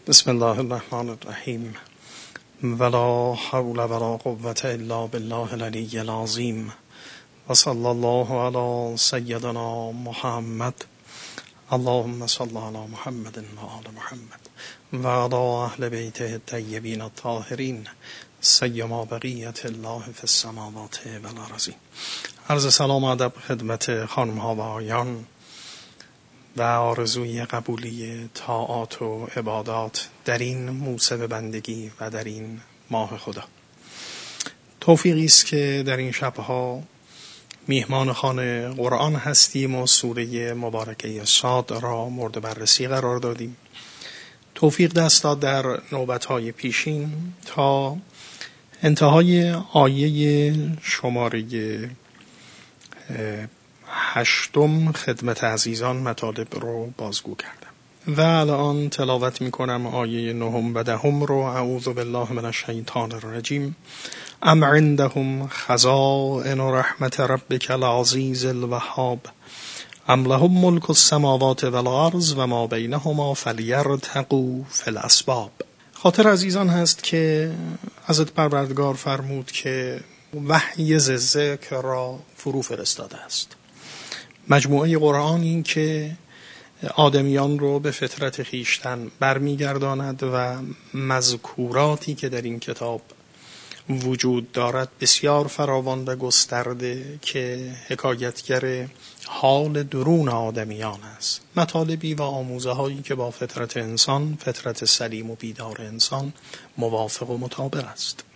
بسم الله الرحمن الرحیم ولا حول ولا قوة الا بالله العلی العظیم و صلی الله علی سیدنا محمد اللهم صل علی محمد و آل محمد و علی اهل بیته الطیبین الطاهرین سیما بقیت الله فی السماوات و الارضین. عرض سلام و ادب خدمت خانم ها و آقایان و آرزوی قبولی طاعات و عبادات در این موسم بندگی و در این ماه خدا. توفیقی است که در این شبها میهمان خانه قرآن هستیم و سوره مبارکه صاد را مورد بررسی قرار دادیم. توفیق دست داد در نوبت‌های پیشین تا انتهای آیه شماره 8 خدمت عزیزان مطالب رو بازگو کردم و الان تلاوت میکنم آیه 9 و 10 رو. اعوذ بالله من الشیطان الرجیم. ام عندهم خزائن رحمت ربک العزیز الوهاب ام لهم ملک السماوات والارض و ما بینهما فلیرتقوا فی الاسباب. خاطر عزیزان هست که حضرت پروردگار فرمود که وحی ذکر را فرو فرستاده است. مجموعه قرآن این که آدمیان رو به فطرت خیشتن برمیگرداند و مذکوراتی که در این کتاب وجود دارد بسیار فراوان و گسترده که حکایتگر حال درون آدمیان است. مطالبی و آموزه هایی که با فطرت انسان، فطرت سلیم و بیدار انسان موافق و مطابق است.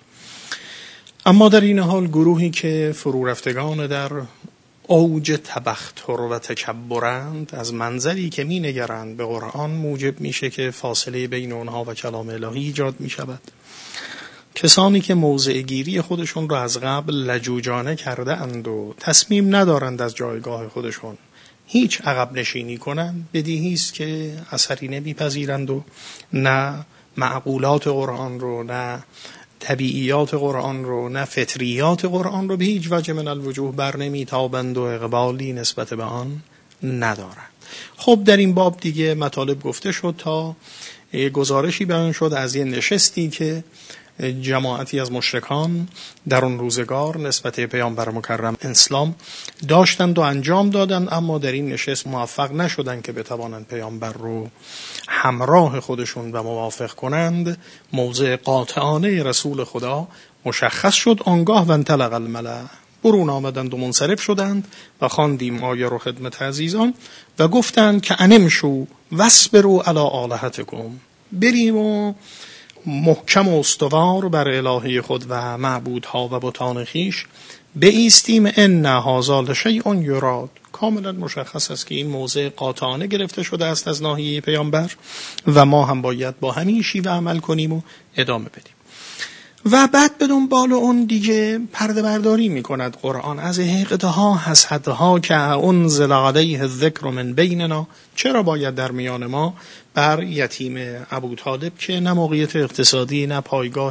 اما در این حال گروهی که فرو رفتگان در اوج تبختر و تکبرند از منظری که می نگرند به قرآن موجب میشه که فاصله بین اونها و کلام الهی ایجاد می شود. کسانی که موضع گیری خودشون رو از قبل لجوجانه کرده اند و تصمیم ندارند از جایگاه خودشون هیچ عقب نشینی کنند، بدیهی است که اثری نمیپذیرند و نه معقولات قرآن رو، نه طبیعیات قرآن رو، نه فطریات قرآن رو به هیچ وجه من الوجوه بر نمیتابند و اقبالی نسبت به آن ندارند. خب در این باب دیگه مطالب گفته شد تا گزارشی بیان شد از یه نشستی که جماعتی از مشرکان در اون روزگار نسبت پیامبر مکرم اسلام داشتند و انجام دادند، اما در این نشست موفق نشدند که بتوانند پیامبر رو همراه خودشون و موافق کنند. موضع قاطعانه رسول خدا مشخص شد. آنگاه و انطلق الملأ، برون آمدند و منصرف شدند و خواندیم آیه رو خدمت عزیزان و گفتند که انمشو واصبروا علی آلهتکم، بریم و محکم و استوار بر الهه خود و معبودها و بتان خیش بایستیم. ان هذا لشیء یراد. کاملا مشخص است که این موضع قاطعانه گرفته شده است از ناحیه پیامبر و ما هم باید با همین شیوه عمل کنیم و ادامه بدیم. و بعد به دنبال اون دیگه پرده برداری می کند قرآن از حقدها حسدها که انزل علیه الذکر من بیننا. چرا باید در میان ما بر یتیم ابوطالب که نه موقعیت اقتصادی، نه پایگاه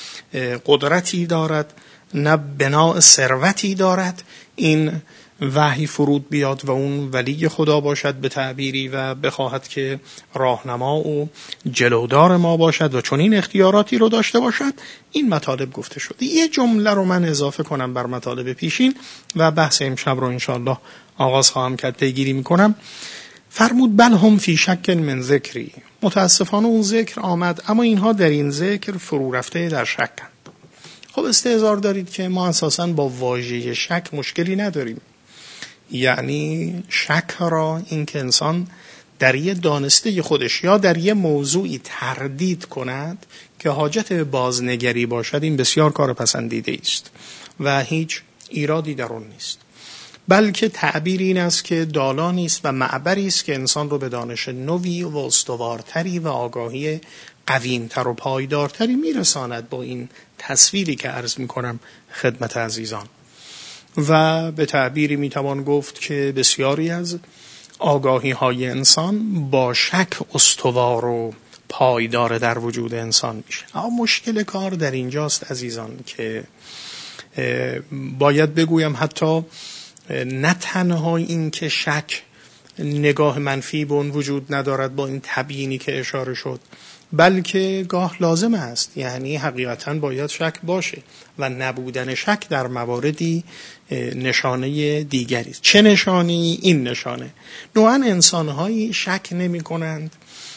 قدرتی دارد، نه بناء ثروتی دارد، این وحی فرود بیاد و اون ولی خدا باشد به تعبیری و بخواهد که راهنما و جلودار ما باشد و چون این اختیاراتی رو داشته باشد. این مطالب گفته شده. یه جمله رو من اضافه کنم بر مطالب پیشین و بحث امشب رو انشاءالله آغاز خواهم کرد. پیگیری میکنم. فرمود بل هم فی شک من ذکری. متاسفانه اون ذکر آمد اما اینها در این ذکر فرو رفته در شکند. خب استحضار دارید که ما اساساً با واژه شک مشکلی نداریم. یعنی شک را این که انسان در یه دانسته خودش یا در یه موضوعی تردید کند که حاجت به بازنگری باشد، این بسیار کار پسندیده است و هیچ ایرادی در اون نیست. بلکه تعبیر این است که دالانی است و معبری است که انسان رو به دانش نوی و استوارتری و آگاهی قویمتر و پایدارتری میرساند با این تصویری که عرض میکنم خدمت عزیزان. و به تعبیری میتوان گفت که بسیاری از آگاهی های انسان با شک استوار و پایدار در وجود انسان میشه. اما مشکل کار در اینجاست عزیزان که باید بگویم حتی نه تنها این که شک نگاه منفی به اون وجود ندارد با این تبیینی که اشاره شد، بلکه گاه لازم است، یعنی حقیقتاً باید شک باشه و نبودن شک در مواردی نشانه دیگری است. چه نشانه‌ای؟ این نشانه نوعاً انسان‌هایی شک نمی‌کنند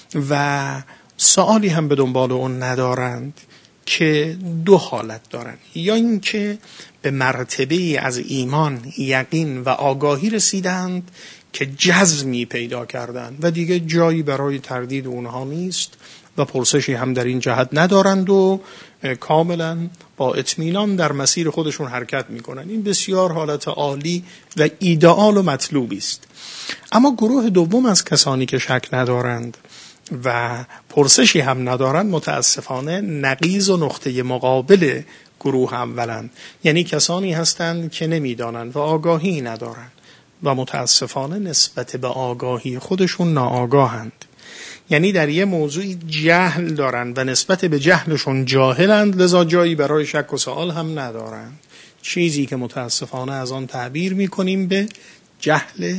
و سوالی هم به دنبال اون ندارند که دو حالت دارند: یا اینکه به مرتبه از ایمان، یقین و آگاهی رسیدند که جزمی پیدا کردند و دیگه جایی برای تردید اونها نیست و پرسشی هم در این جهت ندارند و کاملا با اطمینان در مسیر خودشون حرکت میکنند. این بسیار حالت عالی و ایدئال و مطلوبی است. اما گروه دوم از کسانی که شک ندارند و پرسشی هم ندارند متاسفانه نقیض و نقطه مقابل گروه اولند، یعنی کسانی هستند که نمیدانند و آگاهی ندارند و متاسفانه نسبت به آگاهی خودشون ناآگاهند، یعنی در یه موضوعی جهل دارند و نسبت به جهلشون جاهلند، لذا جایی برای شک و سوال هم ندارند. چیزی که متاسفانه از آن تعبیر میکنیم به جهل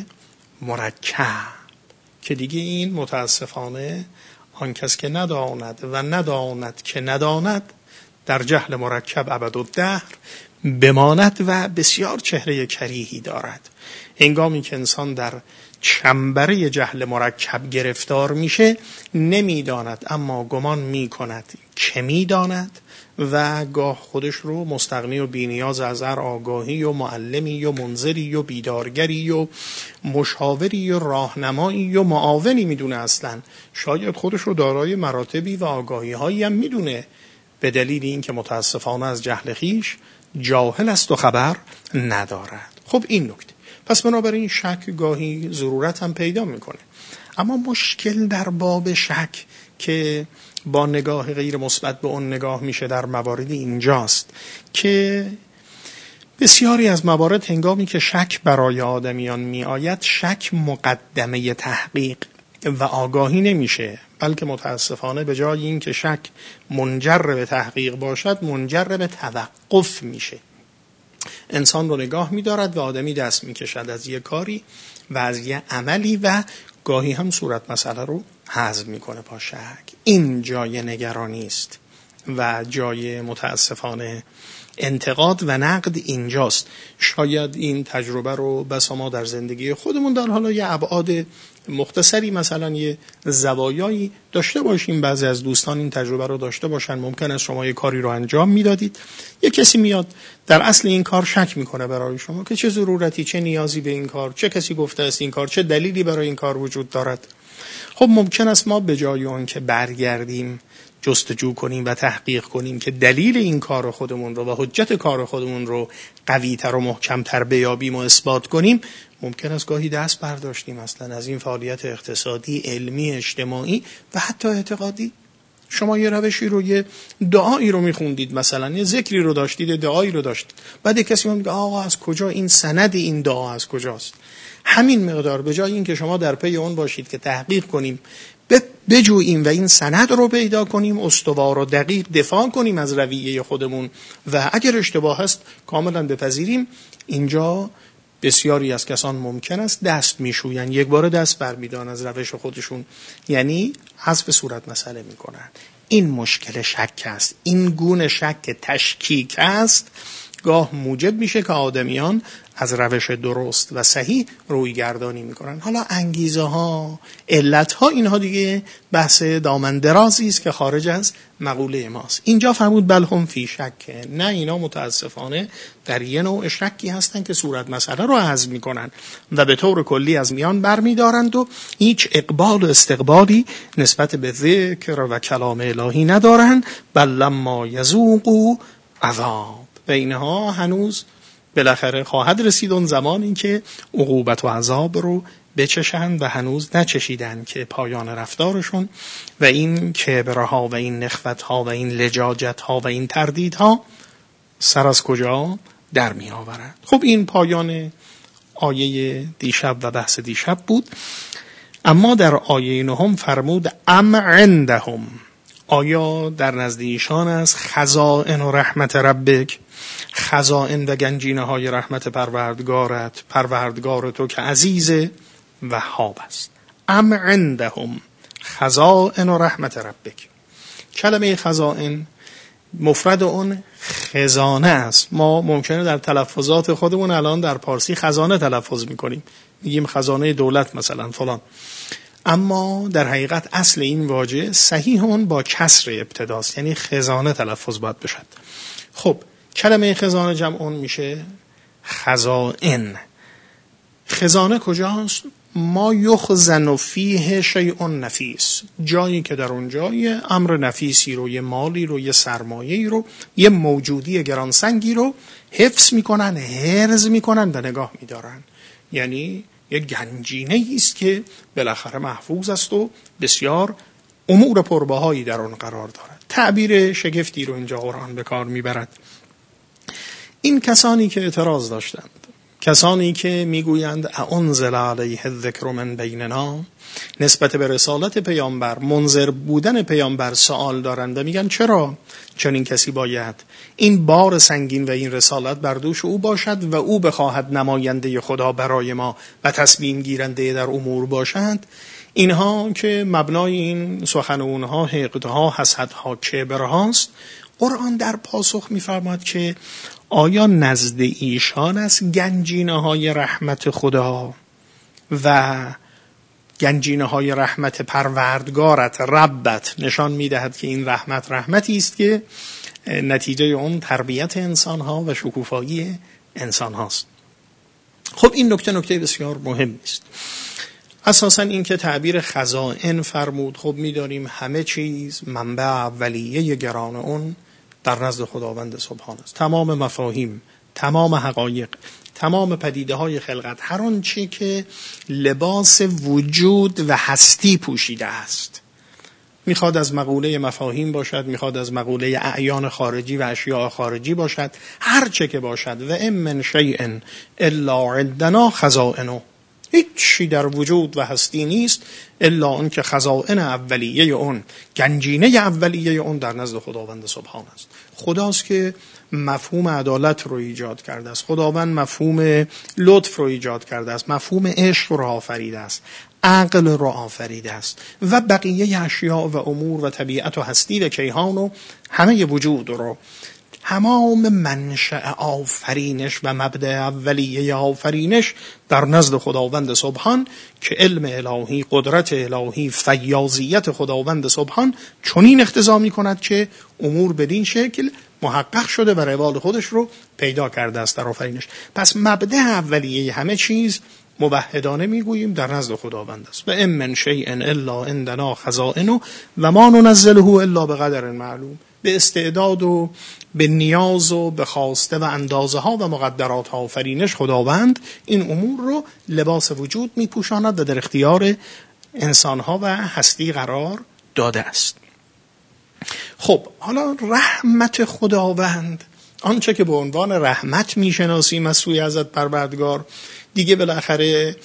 مرکب، که دیگه این متاسفانه آن کس که نداند و نداند که نداند در جهل مرکب ابدالدهر بماند و بسیار چهره کریهی دارد. هنگامی که انسان در چنبره جهل مرکب گرفتار میشه نمیداند اما گمان میکند که میداند و گاه خودش رو مستغنی و بی‌نیاز از هر آگاهی و معلمی و منذری و بیدارگری و مشاوری و راهنمایی و معاونی میدونه. اصلا شاید خودش رو دارای مراتبی و آگاهی هایی هم میدونه، به دلیل این که متاسفانه از جهل خیش جاهل است و خبر ندارد. خب این نکته. پس بنابراین شک گاهی ضرورت هم پیدا میکنه، اما مشکل در باب شک که با نگاه غیر مثبت به اون نگاه میشه در موارد اینجاست که بسیاری از موارد هنگامی که شک برای آدمیان می آید، شک مقدمه تحقیق و آگاهی نمیشه، بلکه متاسفانه به جای این که شک منجر به تحقیق باشد منجر به توقف میشه. انسان رو نگاه می‌دارد و آدمی دست می‌کشد از یک کاری و از یک عملی و گاهی هم صورت مسئله رو حذف می‌کنه با شک. این جای نگرانی است و جای متاسفانه انتقاد و نقد اینجاست. شاید این تجربه رو بسا ما در زندگی خودمون در حالا یه ابعاد مختصری مثلا یه زوایایی داشته باشیم، بعضی از دوستان این تجربه رو داشته باشن. ممکن است شما یه کاری رو انجام میدادید، یه کسی میاد در اصل این کار شک میکنه برای شما که چه ضرورتی، چه نیازی به این کار، چه کسی گفته است این کار، چه دلیلی برای این کار وجود دارد. خب ممکن است ما به جای اون که برگردیم جستجو کنیم و تحقیق کنیم که دلیل این کار خودمون رو و حجت کار خودمون رو قوی‌تر و محکم‌تر بیابیم و اثبات کنیم، ممکن است گاهی دست برداشتیم اصلا از این فعالیت اقتصادی، علمی، اجتماعی و حتی اعتقادی. شما یه روشی رو، یه دعایی رو میخوندید، مثلا یه ذکری رو داشتید، دعایی رو داشتید، بعد کسی میگه آقا از کجا این سند این دعا از کجاست؟ همین مقدار به جای این که شما در پی اون باشید که تحقیق کنیم، بجوییم و این سند رو پیدا کنیم، استوار و دقیق دفاع کنیم از رویه خودمون و اگر اشتباه هست کاملا بپذیریم، اینجا بسیاری از کسان ممکن است دست میشوین، یک بار دست برمیدارن از روش خودشون، یعنی حذف صورت مسئله میکنن. این مشکل شک است. این گونه شک تشکیک است گاه موجب میشه که آدمیان از روش درست و صحیح روی گردانی میکنن. حالا انگیزه ها، علت ها، اینها دیگه بحث دامن درازی است که خارج از مقوله ماست. اینجا فرمود بل هم فی شک، نه اینا متاسفانه در یه نوع شکی هستن که صورت مسئله رو حذف میکنن و به طور کلی از میان برمیدارند و هیچ اقبال و استقبالی نسبت به ذکر و کلام الهی ندارند. بل لما یذوقوا عذاب، و اینها هنوز بالاخره خواهد رسید اون زمانی که عقوبت و عذاب رو بچشند و هنوز نچشیدن که پایان رفتارشون و این کبرها و این نخوتها و این لجاجتها و این تردیدها سر از کجا در می آورد. خب این پایان آیه دیشب و بحث دیشب بود. اما در آیه 9 فرمود ام عندهم، آیا در نزد ایشان است خزائن و رحمت ربک، خزائن و گنجینه های رحمت پروردگارت، پروردگار تو که عزیز وهاب است. ام عندهم خزائن و رحمت ربک، کلمه خزائن مفرد اون خزانه است. ما ممکنه در تلفظات خودمون الان در پارسی خزانه تلفظ میکنیم، میگیم خزانه دولت مثلا فلان، اما در حقیقت اصل این واژه صحیح اون با کسر ابتداست، یعنی خزانه تلفظ باید بشد. خب کلمه خزانه جمع اون میشه خزائن. خزانه کجاست؟ ما یخزن فیه شیء نفیس، جایی که در اونجا یه امر نفیسی رو، یه مالی رو، یه سرمایه‌ای رو، یه موجودی گرانسنگی رو حفظ میکنن، حرز میکنن و نگاه میدارن. یعنی یه گنجینه است که بالاخره محفوظ است و بسیار امور پربهایی در اون قرار دارد. تعبیر شگفتی رو اینجا قرآن به کار میبرد. این کسانی که اعتراض داشتند، کسانی که میگویند اانزل علیه الذکر من بیننا، نسبت به رسالت پیامبر، منذر بودن پیامبر سوال دارند و میگن چرا چنین کسی باید این بار سنگین و این رسالت بر دوش او باشد و او بخواهد نماینده خدا برای ما و تصمیم گیرنده در امور باشند. اینها که مبنای این سخن اونها حقدها، حسدها، کبرهاست، قرآن در پاسخ می‌فرماید که آیا نزد ایشان است گنجینه‌های رحمت خدا و گنجینه‌های رحمت پروردگارت، ربت، نشان می‌دهد که این رحمت رحمتی است که نتیجه اون تربیت انسان‌ها و شکوفایی انسان‌هاست. خب این نکته بسیار مهم است. اساساً این که تعبیر خزائن فرمود، خب می‌دانیم همه چیز منبع اولیه گران اون در نزد خداوند سبحان است. تمام مفاهیم، تمام حقایق، تمام پدیده‌های خلقت، هر آنچه که لباس وجود و هستی پوشیده است، میخواد از مقوله مفاهیم باشد، میخواد از مقوله اعیان خارجی و اشیاء خارجی باشد، هر چه که باشد، و ام من شیء الا عندنا خزائنه، هیچ چی در وجود و هستی نیست الا اون که خزائن اولیه اون، گنجینه اولیه اون در نزد خداوند سبحان است. خداست که مفهوم عدالت رو ایجاد کرده است، خداوند مفهوم لطف رو ایجاد کرده است، مفهوم عشق رو آفریده است، عقل رو آفریده است و بقیه اشیاء و امور و طبیعت و هستی و کیهان و همه وجود رو. تمام منشأ آفرینش و مبدأ اولیه آفرینش در نزد خداوند سبحان که علم الهی، قدرت الهی، فیاضیت خداوند سبحان چنین اقتضا می‌کند که امور بدین شکل محقق شده و روال خودش رو پیدا کرده است در آفرینش. پس مبدأ اولیه همه چیز موحدانه میگوییم در نزد خداوند است. و ام من شیء الا عندنا خزائنه و ما ننزله الا بقدر معلوم. به استعداد و به نیاز و به خواسته و اندازه ها و مقدرات ها آفرینش خداوند این امور رو لباس وجود میپوشاند و در اختیار انسان ها و هستی قرار داده است. خب حالا رحمت خداوند، آنچه که به عنوان رحمت میشناسیم از سوی حضرت پروردگار، دیگه بالاخره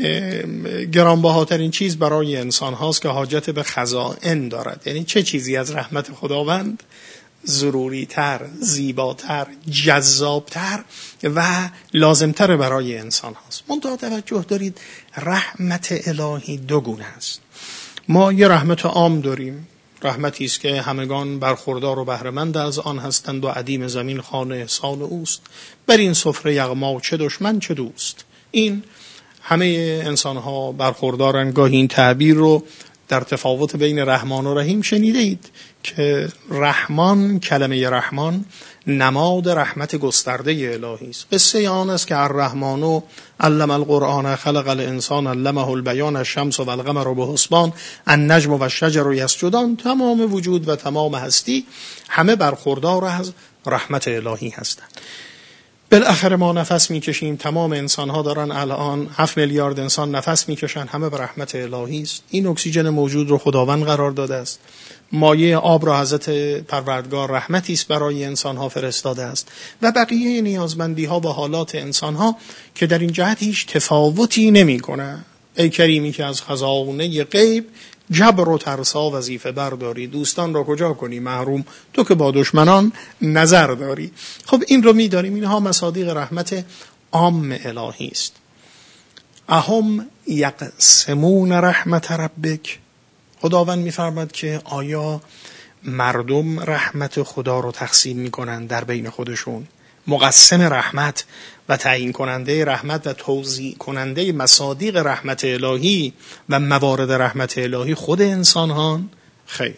گرانبهاترین چیز برای انسان هاست که حاجت به خزائن دارد. یعنی چه چیزی از رحمت خداوند ضروری تر، زیباتر، جذابتر و لازمتر برای انسان هاست. منتها توجه دارید رحمت الهی دو گونه است. ما یه رحمت عام داریم، رحمتی است که همگان برخوردار و بهره‌مند از آن هستند و عدیم زمین خانه احسان اوست، بر این سفره یغما چه دشمن چه دوست. این همه انسان ها برخوردارن. گاهی این تعبیر رو در تفاوت بین رحمان و رحیم شنیده اید که رحمان، کلمه رحمان نماد رحمت گسترده الهی است. قصه آن است که الرحمن علم القرآن خلق الانسان علمه البیان الشمس و القمر بحسبان النجم و الشجر یسجدان. تمام وجود و تمام هستی همه برخوردار از رحمت الهی هستند. بالاخره ما نفس میکشیم، تمام انسان ها دارن الان 7 میلیارد انسان نفس میکشن، همه به رحمت الهی است. این اکسیژن موجود رو خداوند قرار داده است. مایه آب را حضرت پروردگار رحمتی است برای انسان ها فرستاده است و بقیه نیازمندی ها و حالات انسان ها که در این جهت هیچ تفاوتی نمیکنه. ای کریمی که از خزانه غیب جبر و ترسا وظیفه برداری، دوستان را کجا کنی محروم، تو که با دشمنان نظر داری. خب این رو می‌دانیم، اینها مصادیق رحمت عام الهی است. اهم یقسمون رحمت ربک، خداوند می‌فرماید که آیا مردم رحمت خدا رو تقسیم میکنن در بین خودشون. مقسم رحمت و تعیین کننده رحمت و توزیع کننده مصادیق رحمت الهی و موارد رحمت الهی خود انسان‌هان؟ خیر.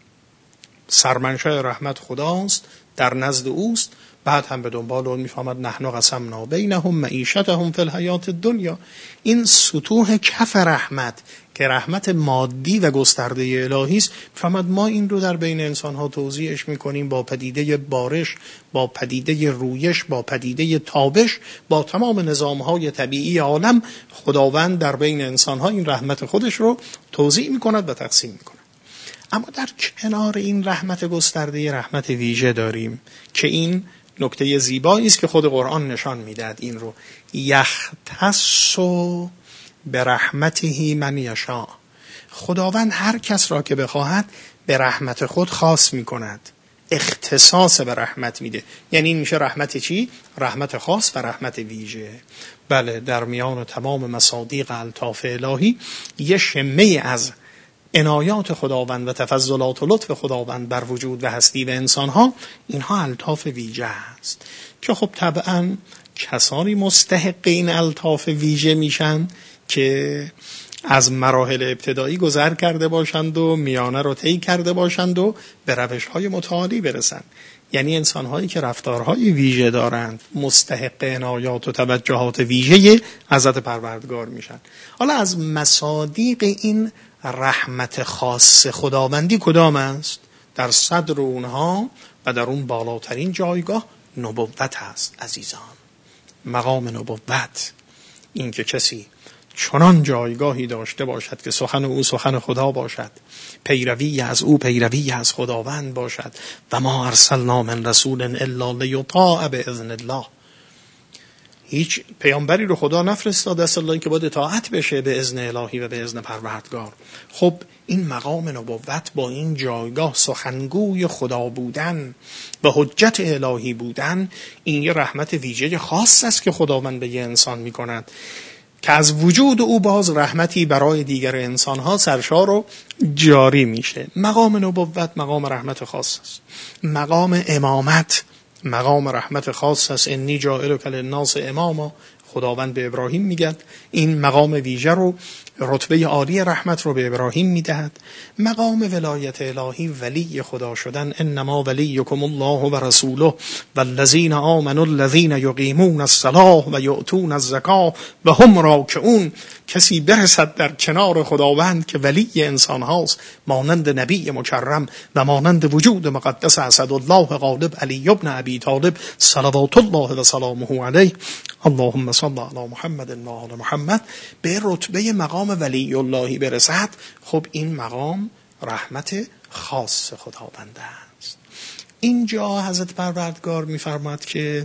سرمنشأ رحمت خداست، در نزد اوست، بعد هم به دنبال اون میفهمد نحن قسمنا بینهم معیشتهم فی الحیات الدنیا. این سطوح کف رحمت که رحمت مادی و گسترده الهی است، میفهمد ما این رو در بین انسان‌ها توزیعش میکنیم با پدیده بارش، با پدیده رویش، با پدیده تابش، با تمام نظام‌های طبیعی عالم. خداوند در بین انسان‌ها این رحمت خودش رو توزیع میکند و تقسیم میکند. اما در کنار این رحمت گسترده رحمت ویژه داریم که این نکته زیبایی است که خود قرآن نشان میدهد این رو. یختص به رحمته من یشاء. خداوند هر کس را که بخواهد به رحمت خود خاص میکند، اختصاص به رحمت میده. یعنی این میشه رحمت چی؟ رحمت خاص و رحمت ویژه. بله، در میان تمام مصادیق الطاف الهی یه شمه از عنایات خداوند و تفضلات و لطف خداوند بر وجود و هستی و انسانها، اینها الطاف ویژه است که خب طبعا کسانی مستحق این الطاف ویژه میشن که از مراحل ابتدایی گذر کرده باشند و میانه رو طی کرده باشند و به روش‌های متعالی برسند. یعنی انسان‌هایی که رفتارهای ویژه دارند مستحق عنایات و توجهات ویژه حضرت پروردگار میشن. حالا از مصادیق این رحمت خاص خداوندی کدام است؟ در صدر اونها و در اون بالاترین جایگاه نبوت است. عزیزان، مقام نبوت، این که کسی چنان جایگاهی داشته باشد که سخن او سخن خدا باشد، پیروی از او پیروی از خداوند باشد. و ما ارسلنا من رسول الا لیطاع باذن الله. هیچ پیامبری رو خدا نفرستاد است الا اینکه باید اطاعت بشه به اذن الهی و به اذن پروردگار. خب این مقام نبوت با این جایگاه سخنگوی خدا بودن و حجت الهی بودن، این یه رحمت ویژه خاص است که خداوند به یه انسان میکند که از وجود او باز رحمتی برای دیگر انسانها سرشار و جاری میشه. مقام نبوت مقام رحمت خاص است. مقام امامت مقام رحمت خاص است. انی جاعلک للناس اماما، خداوند به ابراهیم میگه. این مقام ویژه رو، رتبه عالی رحمت رو به ابراهیم میدهد. مقام ولایت الهی، ولی خدا شدن، انما ولیکم الله و رسوله والذین آمنوا الذین یقیمون الصلاة و یؤتون الزکاة و هم راکعون. کسی برسد در کنار خداوند که ولی انسان هاست، مانند نبی مکرم و مانند وجود مقدس اسدالله غالب علی ابن ابی طالب صلوات الله و سلامه علیه، اللهم صل علی محمد و آل محمد، به رتبه مقام ولی اللهی برسد. خب این مقام رحمت خاص خداوند است. اینجا حضرت پروردگار می‌فرماد که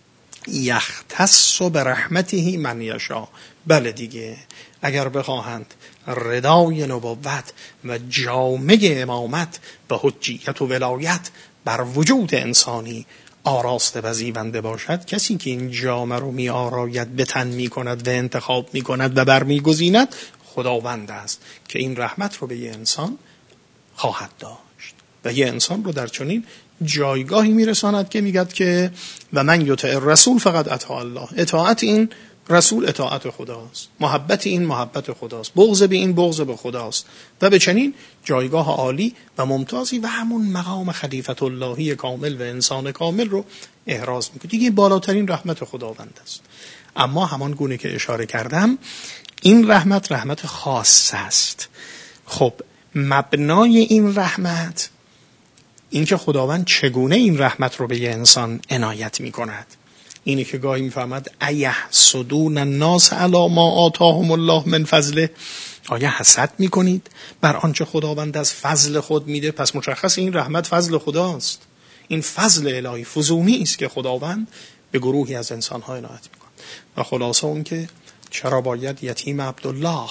یختص به رحمته من یشاء. بله دیگه، اگر بخواهند ردای نبوت و جامه امامت و حجیت و ولایت بر وجود انسانی آراسته و زیبنده باشد، کسی که این جامه رو می آراید، به تن می کند و انتخاب می کند و برمی گزیند، خداوند است که این رحمت رو به یه انسان خواهد داشت و یه انسان رو در چنین جایگاهی می رساند که میگد که و من یطع الرسول فقط اطاع الله. اطاعت این رسول اطاعت خداست، محبت این محبت خداست، بغض به این بغض به خداست و به چنین جایگاه عالی و ممتازی و همون مقام خلیفت اللهی کامل و انسان کامل رو احراز میکنه. دیگه بالاترین رحمت خداوند است. اما همان گونه که اشاره کردم، این رحمت رحمت خاص است. خب مبنای این رحمت این که خداوند چگونه این رحمت رو به یه انسان عنایت میکند. اینه که گاهی میفهمد ایحسدون الناس علی ما آتاهم الله من فضله. آیا حسد میکنید بر آنچه خداوند از فضل خود میده؟ پس مشخص این رحمت فضل خداست. این فضل الهی فزونی است که خداوند به گروهی از انسان‌ها عنایت میکنه. و خلاصه اون که چرا باید یتیم عبدالله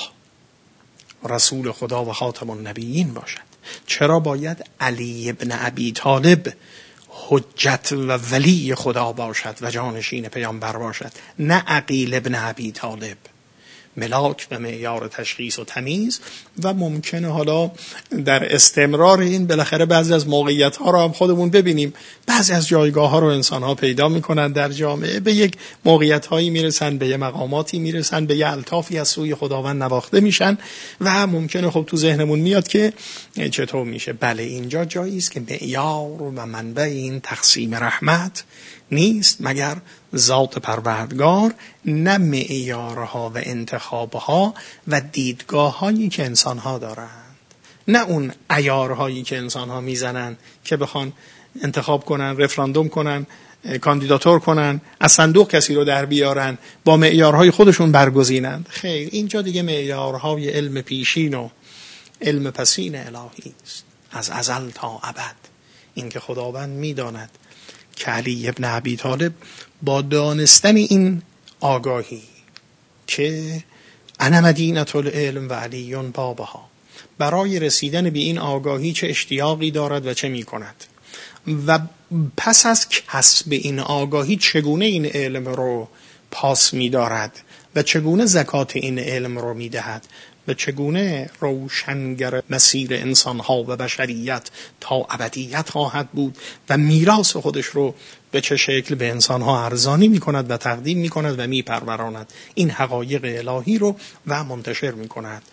رسول خدا و خاتم النبیین باشد؟ چرا باید علی ابن ابی طالب حجت و ولی خدا باشد و جانشین پیامبر باشد، نه عقیل ابن ابی طالب؟ ملاک و معیار تشخیص و تمیز. و ممکنه حالا در استمرار این بالاخره بعضی از موقعیت‌ها رو هم خودمون ببینیم، بعضی از جایگاه‌ها رو انسان‌ها پیدا می‌کنن در جامعه، به یک موقعیت‌هایی میرسن، به یک مقاماتی میرسن، به یک الطافی از سوی خداوند نواخته میشن و ممکنه خب تو ذهنمون میاد که چطور میشه. بله اینجا جایی است که معیار و منبع این تقسیم رحمت نیست مگر ذات پروردگار، نه معیارها و انتخابها و دیدگاه‌هایی که انسان‌ها دارند، نه اون عیارهایی که انسان‌ها میزنن که بخوان انتخاب کنن، رفراندوم کنن، کاندیداتور کنن، از صندوق کسی رو در بیارن، با معیارهای خودشون برگزینند. خیر، اینجا دیگه معیارهای علم پیشین و علم پسین الهی است، از ازل تا ابد. این که خداوند میداند که علی ابن ابی طالب با دانستن این آگاهی که انا مدینة العلم و علی بابها، برای رسیدن به این آگاهی چه اشتیاقی دارد و چه می کند و پس از کسب این آگاهی چگونه این علم رو پاس می دارد و چگونه زکات این علم رو می دهد و چگونه روشنگر مسیر انسانها و بشریت تا ابدیت خواهد بود و میراث خودش رو به چه شکل به انسانها ارزانی می کند و تقدیم می کند و می پروراند این حقایق الهی رو و منتشر می کند.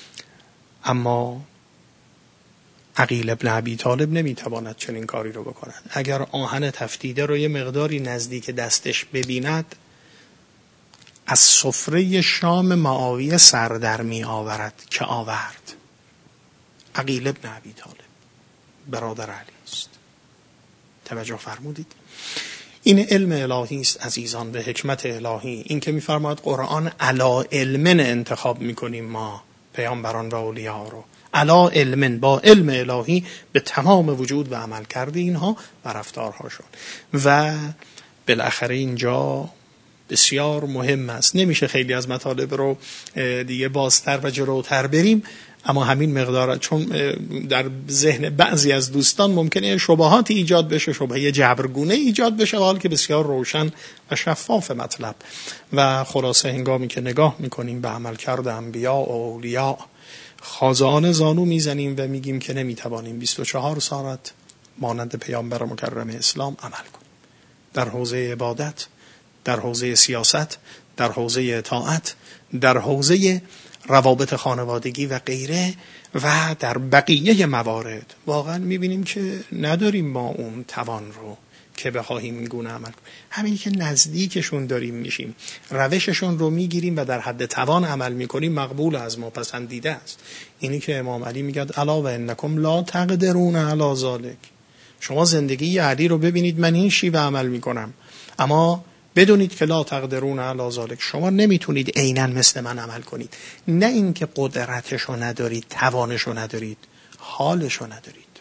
اما عقیل ابن ابی طالب نمیتواند چنین کاری رو بکند. اگر آهن تفتیده رو یه مقداری نزدیک دستش ببیند، از سفره شام معاویه سر در می آورد که آورد. عقیل ابن ابی طالب برادر علی است. توجه فرمودید؟ این علم الهی است عزیزان، به حکمت الهی. این که می‌فرماید قرآن علی علم انتخاب می‌کنیم ما پیامبران و اولیاء رو، علی علم، با علم الهی به تمام وجود و عمل کرده اینها و رفتارهاشون. و بالاخره اینجا بسیار مهم است. نمیشه خیلی از مطالب رو دیگه بازتر و جلوتر بریم، اما همین مقدار، چون در ذهن بعضی از دوستان ممکنه شبهاتی ایجاد بشه، شبهه جبرگونه ایجاد بشه، حال که بسیار روشن و شفاف مطلب. و خلاصه هنگامی که نگاه میکنیم به عملکرد انبیاء و اولیاء، خازان زانو میزنیم و میگیم که نمیتوانیم 24 ساعت مانند پیامبر مکرم اسلام عمل کنیم. در حوزه عبادت، در حوزه سیاست، در حوزه اطاعت، در حوزه روابط خانوادگی و غیره و در بقیه موارد واقعا میبینیم که نداریم ما اون توان رو که بخواهیم این گونه عمل کنیم. همین که نزدیکشون داریم میشیم، روششون رو میگیریم و در حد توان عمل میکنیم، مقبول از ما، پسندیده است. اینی که امام علی میگه الا و انکم لا تقدرون علی ذلک. شما زندگی علی رو ببینید، من این شیوه عمل میکنم، اما بدونید که لا تقدرون علی ذلک، شما نمیتونید عیناً مثل من عمل کنید. نه اینکه قدرتشو ندارید، توانشو ندارید، حالشو ندارید،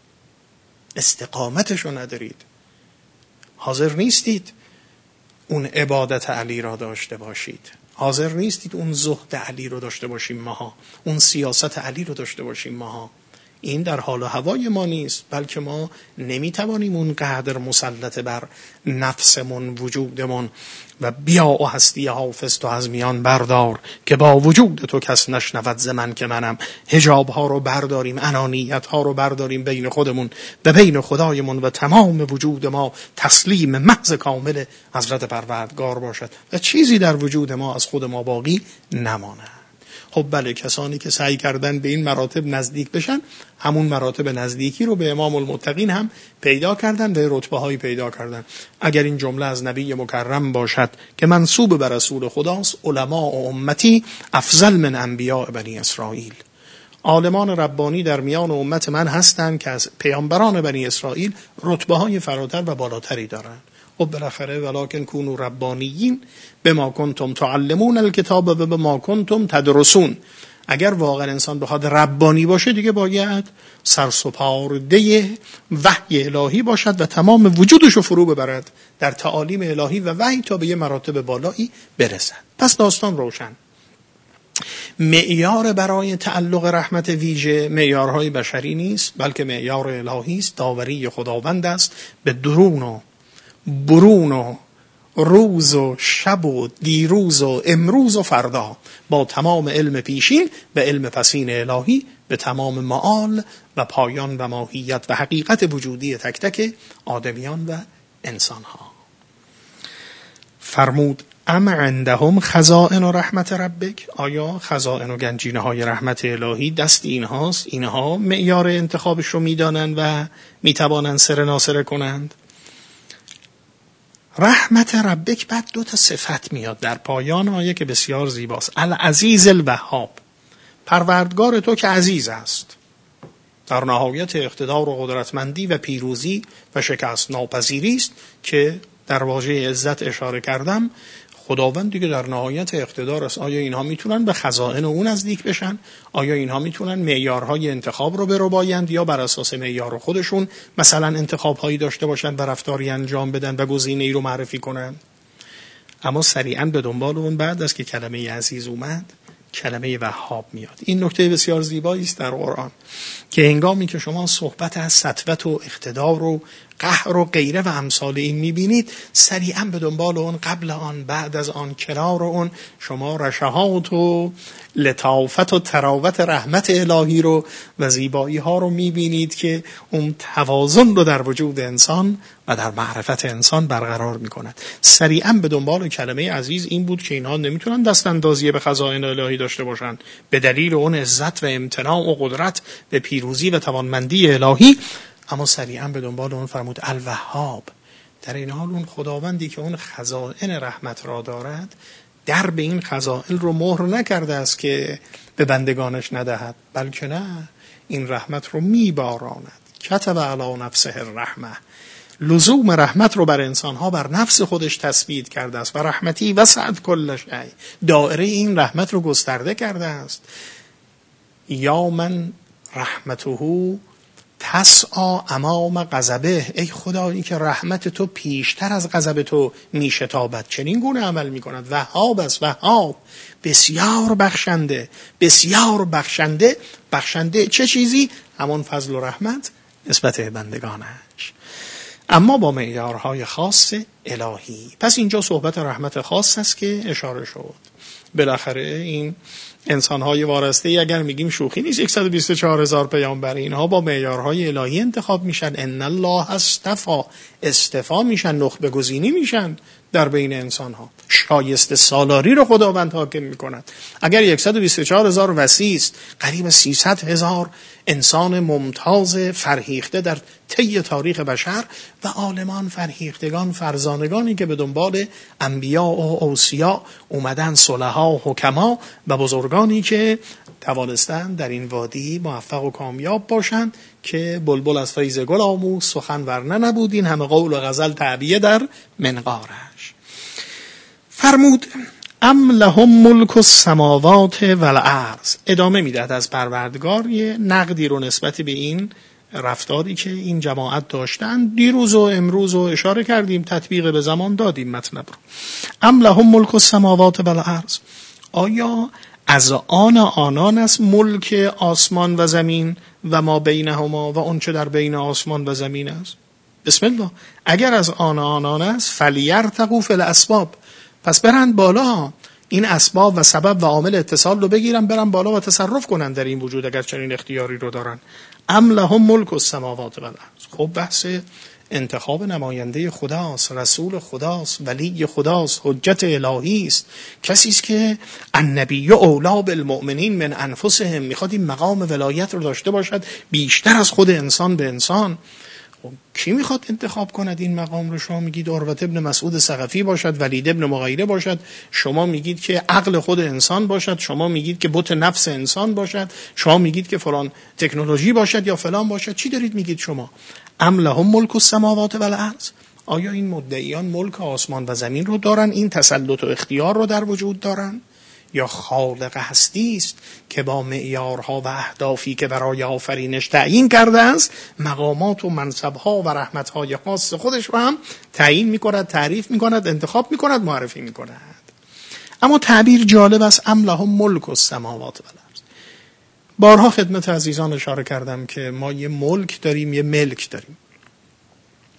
استقامتشو ندارید، حاضر نیستید اون عبادت علی را داشته باشید، حاضر نیستید اون زهد علی رو داشته باشیم ماها، اون سیاست علی رو داشته باشیم ماها. این در حال و هوای ما نیست، بلکه ما نمیتوانیم اون قدر مسلط بر نفسمون، وجودمون و بیا و هستی حافظ تو از میان بردار که با وجود تو کس نشنود ز من که منم. حجاب ها رو برداریم، انانیت ها رو برداریم بین خودمون و بین خدایمون و تمام وجود ما تسلیم محض کامل حضرت پروردگار باشد و چیزی در وجود ما از خود ما باقی نماند. خب بله، کسانی که سعی کردن به این مراتب نزدیک بشن، همون مراتب نزدیکی رو به امام المتقین هم پیدا کردن، به رتبه هایی پیدا کردن. اگر این جمله از نبی مکرم باشد که منسوب به رسول خداست، علماء و امتی افضل من انبیاء بنی اسرائیل. عالمان ربانی در میان امت من هستند که از پیامبران بنی اسرائیل رتبه های فراتر و بالاتری دارند. خب بالاخره ولکن کونوا ربانیین بما کنتم تعلمون الکتاب و بما کنتم تدرسون. اگر واقعا انسان بخواد ربانی باشه، دیگه باید سرسپارده وحی الهی باشد و تمام وجودش رو فرو ببرد در تعالیم الهی و وحی تا به یه مراتب بالایی برسد. پس داستان روشن. معیار برای تعلق رحمت ویژه معیارهای بشری نیست، بلکه معیار الهی است، داوری خداوند است به درون و برون و روز و شب و دیروز و امروز و فردا، با تمام علم پیشین و علم پسین الهی، به تمام معال و پایان و ماهیت و حقیقت وجودی تک تک آدمیان و انسانها. فرمود ام عندهم خزائن و رحمت ربک، آیا خزائن و گنجینه های رحمت الهی دست اینهاست؟ اینها معیار انتخابش رو میدانند و میتوانند سر ناصره کنند؟ رحمت ربک بعد 2 صفت میاد در پایان آیه که بسیار زیباست. العزیز الوهاب، پروردگار تو که عزیز است، در نهایت اقتدار و قدرتمندی و پیروزی و شکست ناپذیری است، که در واژه عزت اشاره کردم. خداوندی که در نهایت اقتدار است. آیا اینها میتونن به خزائن اون نزدیک بشن؟ آیا اینها میتونن معیارهای انتخاب رو بربایند یا بر اساس معیار خودشون مثلا انتخاب‌هایی داشته باشن و رفتاری انجام بدن و گزینه‌ای رو معرفی کنن؟ اما سریعا به دنبال اون بعد از که کلمه عزیز اومد کلمه وهاب میاد. این نکته بسیار زیبایی است در قرآن که هنگامی که شما صحبت از سطوت و اقتدار و قهر و غیره و امثال این میبینید، سریعا به دنبال اون، قبل آن، بعد از آن، کنار اون، شما رشحات و لطافت و تراوت رحمت الهی رو و زیبایی ها رو میبینید که اون توازن رو در وجود انسان و در معرفت انسان برقرار میکند. سریعا به دنبال کلمه عزیز این بود که اینها نمیتونن دست اندازی به خزائن الهی داشته باشن به دلیل اون عزت و امتناع و قدرت به پیروزی و توانمندی الهی. اما سریعا به دنبال اون فرمود الوهاب، در این حال اون خداوندی که اون خزائن رحمت را دارد در به این خزائن رو مهر نکرده است که به بندگانش ندهد، بلکه نه، این رحمت رو میباراند. کتب علی نفسه الرحمه، لزوم رحمت رو بر انسانها بر نفس خودش تثبیت کرده است و رحمتی وسعت کل شیء، دایره این رحمت رو گسترده کرده است. یا من رحمته تسعی امام غضبه، ای خدایی که رحمت تو پیشتر از غضب تو میشتابد، چنین گونه عمل میکند. وهاب است، وهاب، بسیار بخشنده، بسیار بخشنده. بخشنده چه چیزی؟ همون فضل و رحمت نسبت بندگانش، اما با معیارهای خاص الهی. پس اینجا صحبت رحمت خاص است که اشاره شد. بالاخره این انسان‌های وارسته اگر میگیم شوخی نیست، 124,000 پیامبر، اینها با معیارهای الهی انتخاب میشن. ان الله استفا میشن، نخبه گزینی میشن در بین انسان‌ها. شایسته سالاری رو خداوند حاکم میکند. اگر 124,000 وصی است، قریب 300,000 انسان ممتاز فرهیخته در طی تاریخ بشر و عالمان، فرهیختگان، فرزانگانی که به دنبال انبیا و اوصیا اومدن، صلحا و حکما و بزرگانی که توانستند در این وادی موفق و کامیاب باشند که بلبل از فیض گل آموز سخن ورنه نبود، این همه قول و غزل تعبیه در منقارش. فرمود ام لهم ملک السماوات والارض، ادامه میدهد از پروردگار یه نقدی رو نسبت به این رفتاری که این جماعت داشتن دیروز و امروز و اشاره کردیم، تطبیق به زمان دادیم مطلب رو. ام لهم ملک السماوات والارض، آیا از آنان است ملک آسمان و زمین و ما بینهما و اون چه در بین آسمان و زمین است؟ بسم الله. اگر از آنان است فلیرتقوا فی الاسباب، پس برند بالا، این اسباب و سبب و عامل اتصال رو بگیرن، برن بالا و تصرف کنن در این وجود اگر چنین اختیاری رو دارن. ام لهم ملک السماوات والارض. خب بحث انتخاب نماینده خداست، رسول خداست، ولی خداست، حجت الهی است، کسی است که النبی اولی بالمؤمنین من انفسهم، میخواد این مقام ولایت رو داشته باشد بیشتر از خود انسان به انسان. کی میخواد انتخاب کند این مقام رو؟ شما میگید عروة ابن مسعود ثقفی باشد، ولید ابن مغیره باشد، شما میگید که عقل خود انسان باشد، شما میگید که بت نفس انسان باشد، شما میگید که فلان تکنولوژی باشد یا فلان باشد. چی دارید میگید شما؟ ام لهم ملک السماوات والارض، آیا این مدعیان ملک آسمان و زمین رو دارن، این تسلط و اختیار رو در وجود دارن، یا خالق هستی است که با معیارها و اهدافی که برای آفرینش تعیین کرده است مقامات و منصبها و رحمتهای خاص خودش رو هم تعیین میکند، تعریف میکند، انتخاب میکند، معرفی میکند. اما تعبیر جالب است، ام لهم ملک السماوات والارض. بارها خدمت عزیزان اشاره کردم که ما یه ملک داریم، یه ملک داریم.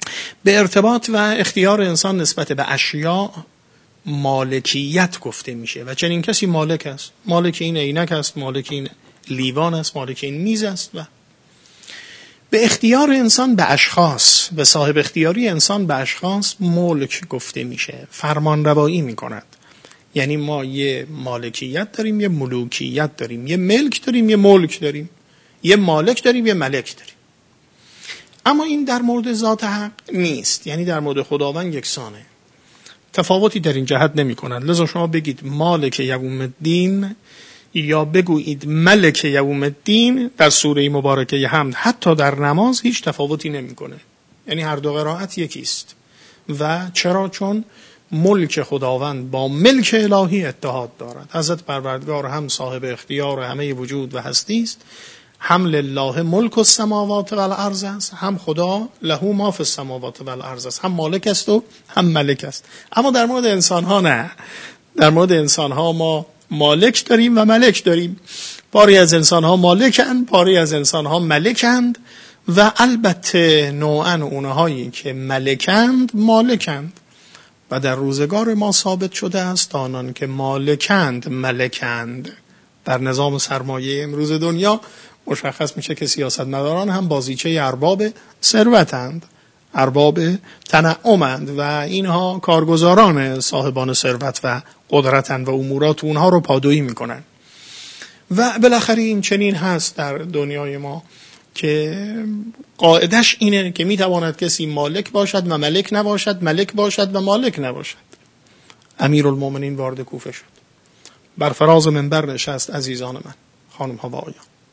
به ارتباط و اختیار انسان نسبت به اشیاء مالکیت گفته میشه و چنین کسی مالک است. مالک این عینک است، مالک این لیوان است، مالک این میز است. و به اختیار انسان به اشخاص، به صاحب اختیاری انسان به اشخاص ملک گفته میشه. فرمان روایی میکند. یعنی ما یه مالکیت داریم، یه ملوکیت داریم، یه ملک داریم، یه ملک داریم، یه مالک داریم، یه ملک داریم. اما این در مورد ذات حق نیست. یعنی در مورد خداوند یکسانه، تفاوتی در این جهت نمی کنند. لذا شما بگید مالک یوم الدین یا بگویید ملک یوم الدین در سوره مبارکه حمد، حتی در نماز هیچ تفاوتی نمی کنه. یعنی هر دو قرائت یکیست. و چرا؟ چون ملک خداوند با ملک الهی اتحاد دارد. حضرت پروردگار هم صاحب اختیار همه وجود و هستی است، هم لله ملک السماوات و الارض است، هم خدا له ما فی السماوات و الارض است، هم مالک است و هم ملک است. اما در مورد انسان ها نه. در مورد انسان ها ما مالک داریم و ملک داریم. پاری از انسان ها مالکند، پاری از انسان ها ملکند و البته نوعاً اونهایی که ملکند مالکند. و در روزگار ما ثابت شده است آنان که مالکند ملکند. در نظام سرمایه امروز دنیا مشخص میشه که سیاستمداران هم بازیچه ارباب ثروتند، ارباب تنعمند و اینها کارگزاران صاحبان ثروت و قدرتند و امورات اونها رو پادویی میکنن. و بالاخره این چنین هست در دنیای ما که قاعدش اینه که میتواند کسی مالک باشد و ملک نباشد، ملک باشد و مالک نباشد. امیرالمومنین وارد کوفه شد، بر فراز منبر نشست عزیزان من، خانم ها و آقایان،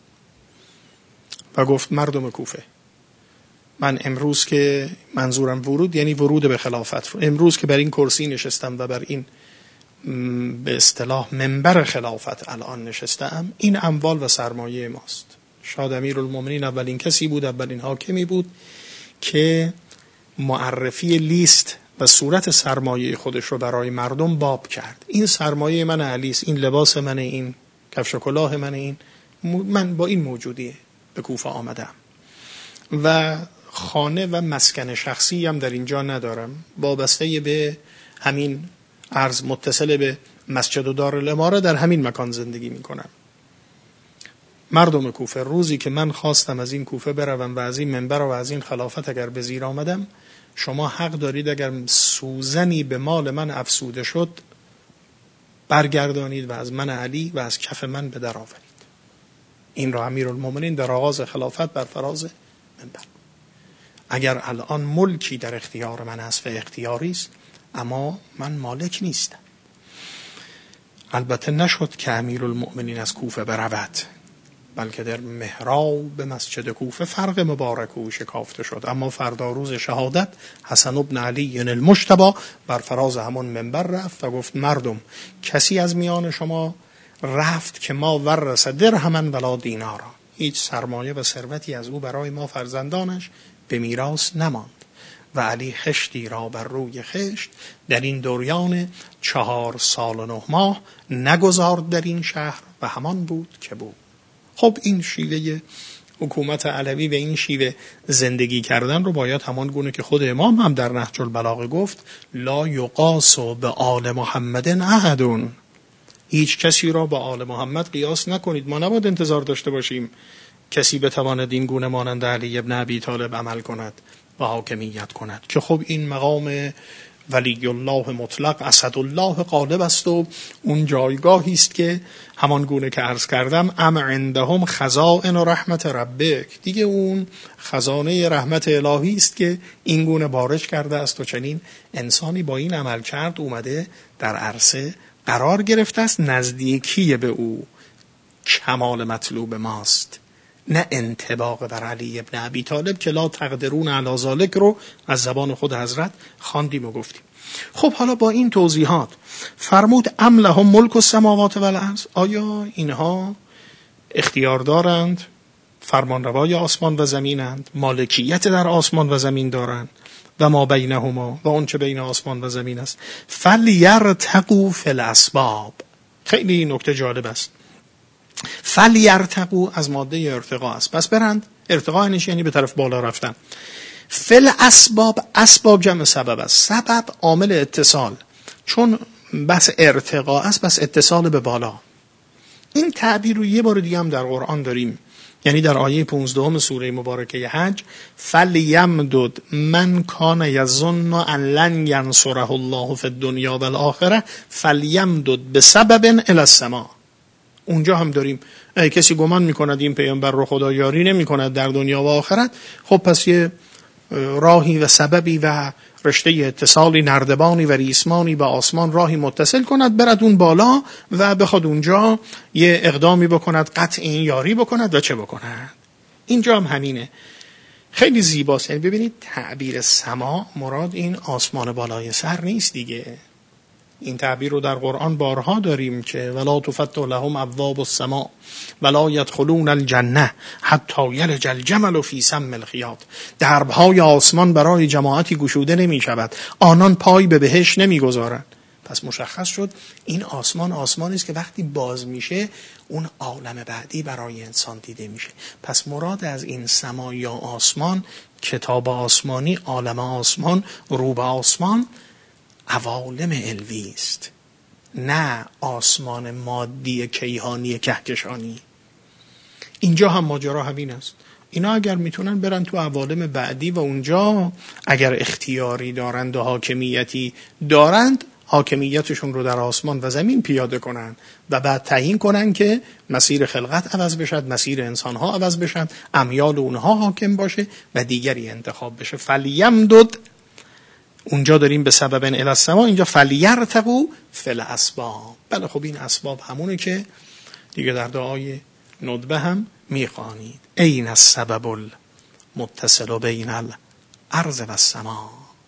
و گفت مردم کوفه، من امروز که منظورم ورود یعنی ورود به خلافت رو، امروز که بر این کرسی نشستم و بر این به اصطلاح منبر خلافت الان نشستم، این اموال و سرمایه ماست. شاد امیرالمومنین اولین کسی بود، اولین حاکمی بود که معرفی لیست و صورت سرمایه خودش رو برای مردم باب کرد. این سرمایه من علی است، این لباس من، این کفش و کلاه من، من با این موجودیه به کوفه آمدم و خانه و مسکن شخصی هم در اینجا ندارم، وابسته به همین ارض متصل به مسجد و دارالاماره در همین مکان زندگی میکنم. مردم کوفه، روزی که من خواستم از این کوفه بروم و از این منبر و از این خلافت اگر به زیر آمدم، شما حق دارید اگر سوزنی به مال من افسوده شد برگردانید و از من علی و از کف من به در آورید. این را امیرالمومنین در آغاز خلافت بر فراز منبر. اگر الان ملکی در اختیار من است و اختیاری است، اما من مالک نیستم. البته نشد که امیرالمومنین از کوفه برود، بلکه در محراب مسجد کوفه فرق مبارک او شکافته شد. اما فردا روز شهادت حسن ابن علی المجتبی بر فراز همون منبر رفت و گفت مردم، کسی از میان شما رفت که ما ورث درهما ولا دینارا، هیچ سرمایه و ثروتی از او برای ما فرزندانش به میراث نماند. و علی خشتی را بر روی خشت در این دوریان 4 سال و 9 ماه نگذارد در این شهر و همان بود که بود. خب این شیوه حکومت علوی و این شیوه زندگی کردن رو باید همان گونه که خود امام هم در نهج البلاغه گفت لا یقاس به آل محمد احد، هیچ کسی را با آل محمد قیاس نکنید. ما نباید انتظار داشته باشیم کسی بتواند این گونه مانند علی ابن ابی طالب عمل کند و حاکمیت کند، که خب این مقام ولی الله مطلق اسدالله غالب است و اون جایگاهی است که همان گونه که عرض کردم ام عندهم خزائن رحمت ربک، دیگه اون خزانه رحمت الهی است که این گونه بارش کرده است و چنین انسانی با این عمل کرد اومده در عرصه قرار گرفته است. نزدیکی به او کمال مطلوب ماست، نه انطباق بر علی ابن ابی طالب که لا تقدرون علی ذلک رو از زبان خود حضرت خواندیم و گفتیم. خب حالا با این توضیحات فرمود ام لهم ملک السماوات و الارض، آیا اینها اختیار دارند، فرمانروای آسمان و زمینند، مالکیت در آسمان و زمین دارند و ما بینهما و اون چه بین آسمان و زمین است. فلیرتقوا فی الاسباب. خیلی نکته جالب است. فلیرتقوا از ماده ارتقا است، پس برند. ارتقا یعنی به طرف بالا رفتن. فل اسباب جمع سبب است. سبب عامل اتصال، چون بس ارتقا است بس اتصال به بالا. این تعبیر رو یه بار دیگه هم در قرآن داریم، یعنی در آیه 15 سوره مبارکه حج، فلیمدد من کان یظن ان لن ینصره الله فی الدنیا و الاخره فلیمدد بسبب الی السماء. اونجا هم داریم کسی گمان میکند این پیامبر رو خدا یاری نمیکند در دنیا و آخرت، خب پس یه راهی و سببی و رشته اتصالی نردبانی و ریسمانی به آسمان راهی متصل کند، برد اون بالا و بخواد اونجا یه اقدامی بکند، قطع این یاری بکند و چه بکند. اینجا هم همینه، خیلی زیباست. یعنی ببینید تعبیر سما مراد این آسمان بالای سر نیست دیگه. این تعبیر رو در قرآن بارها داریم که ولا تفتح لهم ابواب السماء ولا يدخلون الجنه حتی یلج الجمل فی سم الخیاط. دربهای آسمان برای جماعتی گشوده نمی شود، آنان پای به بهشت نمی گذارند. پس مشخص شد این آسمان آسمانی است که وقتی باز میشه اون عالم بعدی برای انسان دیده میشه. پس مراد از این سما یا آسمان کتاب آسمانی، عالم آسمان، رو به آسمان، عوالم علوی است، نه آسمان مادی کیهانی کهکشانی. اینجا هم ماجرا همین است. اینا اگر میتونن برن تو عوالم بعدی و اونجا اگر اختیاری دارند و حاکمیتی دارند، حاکمیتشون رو در آسمان و زمین پیاده کنن و بعد تعیین کنن که مسیر خلقت عوض بشد، مسیر انسانها عوض بشن، امیال اونها حاکم باشه و دیگری انتخاب بشه. فلیمدد، اونجا داریم به سبب الی السماء، اینجا فلیرتقوا فی الاسباب. بله خب این اسباب همونه که دیگه در دعای ندبه هم میخوانید. این السبب المتصل بین الارض و السماء.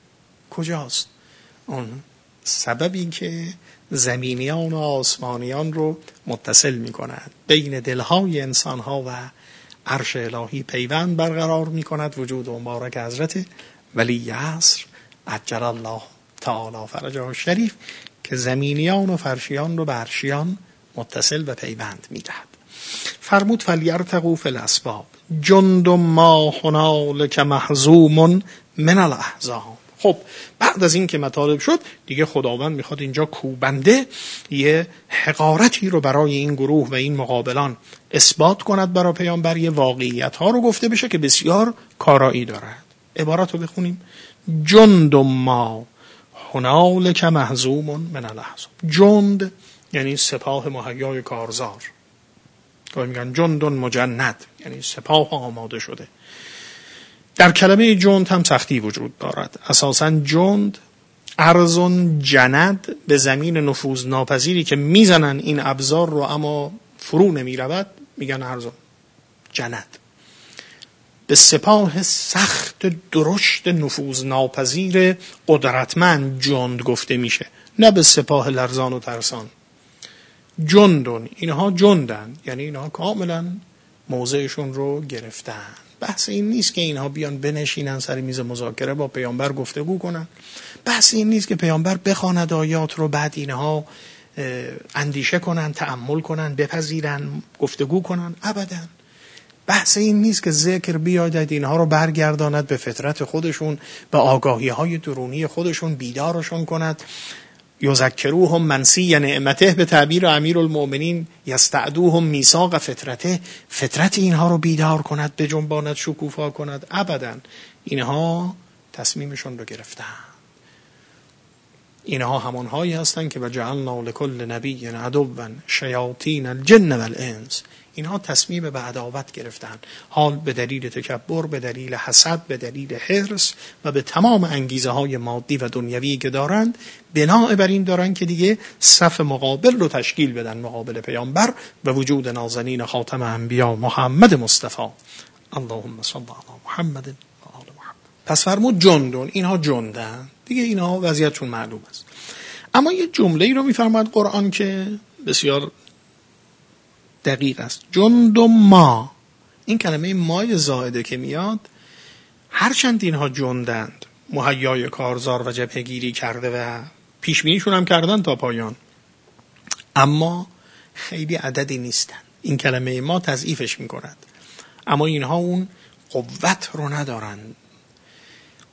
کجاست اون سببی که زمینیان و آسمانیان رو متصل میکند، بین دلهای انسانها و عرش الهی پیوند برقرار میکند؟ وجود مبارک حضرت ولی عصر عجل الله تعالی فرجه الشریف که زمینیان و فرشیان رو به عرشیان متصل و پیوند میدهد. فرمود فلیرتقوا فی الاسباب جند ما هنالک محزوم من الاحزاب. خب بعد از این که مطالب شد دیگه خداوند میخواد اینجا کوبنده یه حقارتی رو برای این گروه و این مقابلان اثبات کند برای پیامبر، یه واقعیت ها رو گفته بشه که بسیار کارایی دارد. عبارت رو بخونیم: جند ما هنالک محزوم من الاحزاب. جند یعنی سپاه مهیای کارزار، که میگن جند مجند یعنی سپاه آماده شده. در کلمه جند هم سختی وجود دارد. اساساً جند ارزون جند، به زمین نفوذ ناپذیری که میزنن این ابزار رو اما فرو نمی رود میگن ارزون جند. به سپاه سخت درشت نفوذ ناپذیر قدرتمند جند گفته میشه، نه به سپاه لرزان و ترسان. جندون، اینها جندن یعنی اینها کاملا موضعشون رو گرفتن. بحث این نیست که اینها بیان بنشینن سر میز مذاکره با پیامبر گفتگو کنن. بحث این نیست که پیامبر بخواند آیات رو بعد اینها اندیشه کنن، تأمل کنن، بپذیرن، گفتگو کنن. ابداً. بحث این نیست که ذکر بیاید اینها رو برگرداند به فطرت خودشون، به آگاهی های درونی خودشون، بیدارشون کند. یذکروهم منسی نعمته، به تعبیر امیرالمؤمنین یستعدوهم میثاق فطرته، فطرت اینها رو بیدار کند، بجنباند، شکوفا کند. ابداً. اینها تصمیمشون رو گرفتن. اینها همانهایی هستند که وجعلنا لكل نبی عدوا شیاطین الجن والانس. اینها تصمیم به عداوت گرفتن، حال به دلیل تکبر، به دلیل حسد، به دلیل حرص و به تمام انگیزه های مادی و دنیوی که دارند. بناء بر این دارند که دیگه صف مقابل رو تشکیل بدن مقابل پیامبر و وجود نازنین خاتم انبیا محمد مصطفی. اللهم صل علی محمد و آل محمد. پس فرمود جندون، اینها جندن دیگه، اینها وضعیتشون معلوم است. اما یه جمله‌ای رو می‌فرماد قرآن که بسیار دقیق است. جند ما، این کلمه مای زائده که میاد، هرچند اینها جندند، مهیای کارزار و جبهه‌گیری کرده و پیشبینیشون هم کردن تا پایان، اما خیلی عددی نیستن. این کلمه ما تضعیفش میکند. اما اینها اون قوت رو ندارن،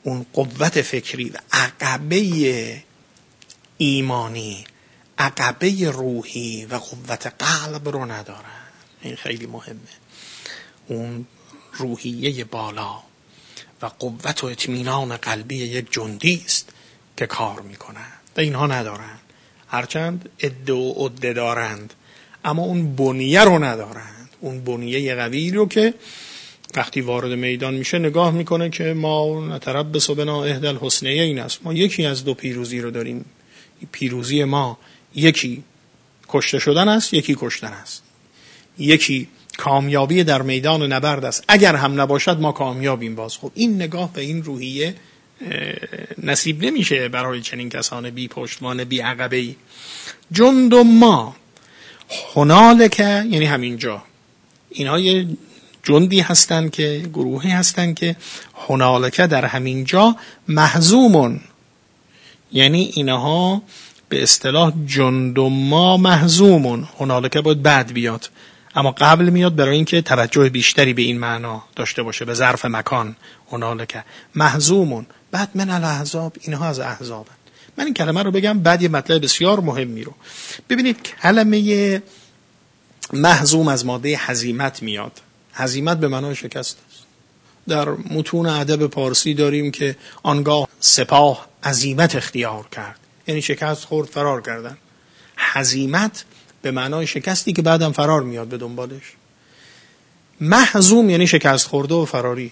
اون قوت فکری و عقبه ایمانی، عقبه روحی و قوت قلب رو ندارن. این خیلی مهمه. اون روحیه بالا و قوت و اطمینان قلبی یک جندی است که کار میکنن و اینها ندارن. هرچند عده دارند اما اون بنیه رو ندارند. اون بنیه قوی رو که وقتی وارد میدان میشه نگاه میکنه که ما نتربص بنا احدی الحسنیین است، ما یکی از دو پیروزی رو داریم. پیروزی ما یکی کشته شدن است، یکی کشتن است. یکی کامیابی در میدان نبرد است، اگر هم نباشد ما کامیابیم. باز خب این نگاه به این روحیه نصیب نمیشه برای چنین کسان بی پشتوانه، بی عقبه‌ای. جند ما هنالک، یعنی همینجا اینها یه جندی هستن که گروهی هستن که هنالک در همینجا محزومون، یعنی اینها به اصطلاح جند ما محزومون. هنالک باید بعد بیاد اما قبل میاد برای اینکه توجه بیشتری به این معنا داشته باشه، به ظرف مکان. هنالک محزومون، بعد من الاحزاب، اینها از احزابن. من این کلمه رو بگم بعد یه مطلب بسیار مهمی رو ببینید. کلمه محزوم از ماده هزیمت میاد. هزیمت به معنای شکست است. در متون ادب پارسی داریم که آنگاه سپاه عزیمت اختیار کرد، یعنی شکست خورد، فرار کردن. هزیمت به معنای شکستی که بعدم فرار میاد به دنبالش. محزوم یعنی شکست خورده و فراری.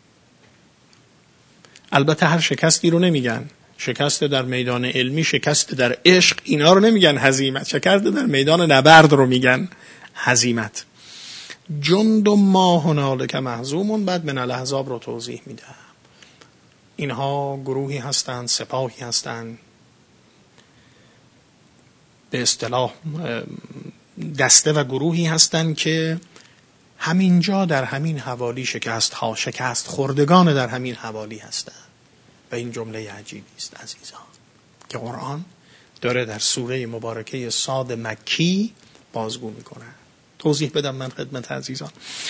البته هر شکستی رو نمیگن. شکست در میدان علمی، شکست در عشق، اینا رو نمیگن هزیمت. شکست در میدان نبرد رو میگن هزیمت. جند ما هنالک محزومون، بعد من الاحزاب رو توضیح میدم. اینها گروهی هستند، سپاهی هستند، به اصطلاح دسته و گروهی هستند که همینجا در همین حوالی شکست خوردگان در همین حوالی هستند. و این جمله عجیبی است عزیزان که قرآن داره در سوره مبارکه صاد مکی بازگو میکنه. توضیح بدم من خدمت عزیزان.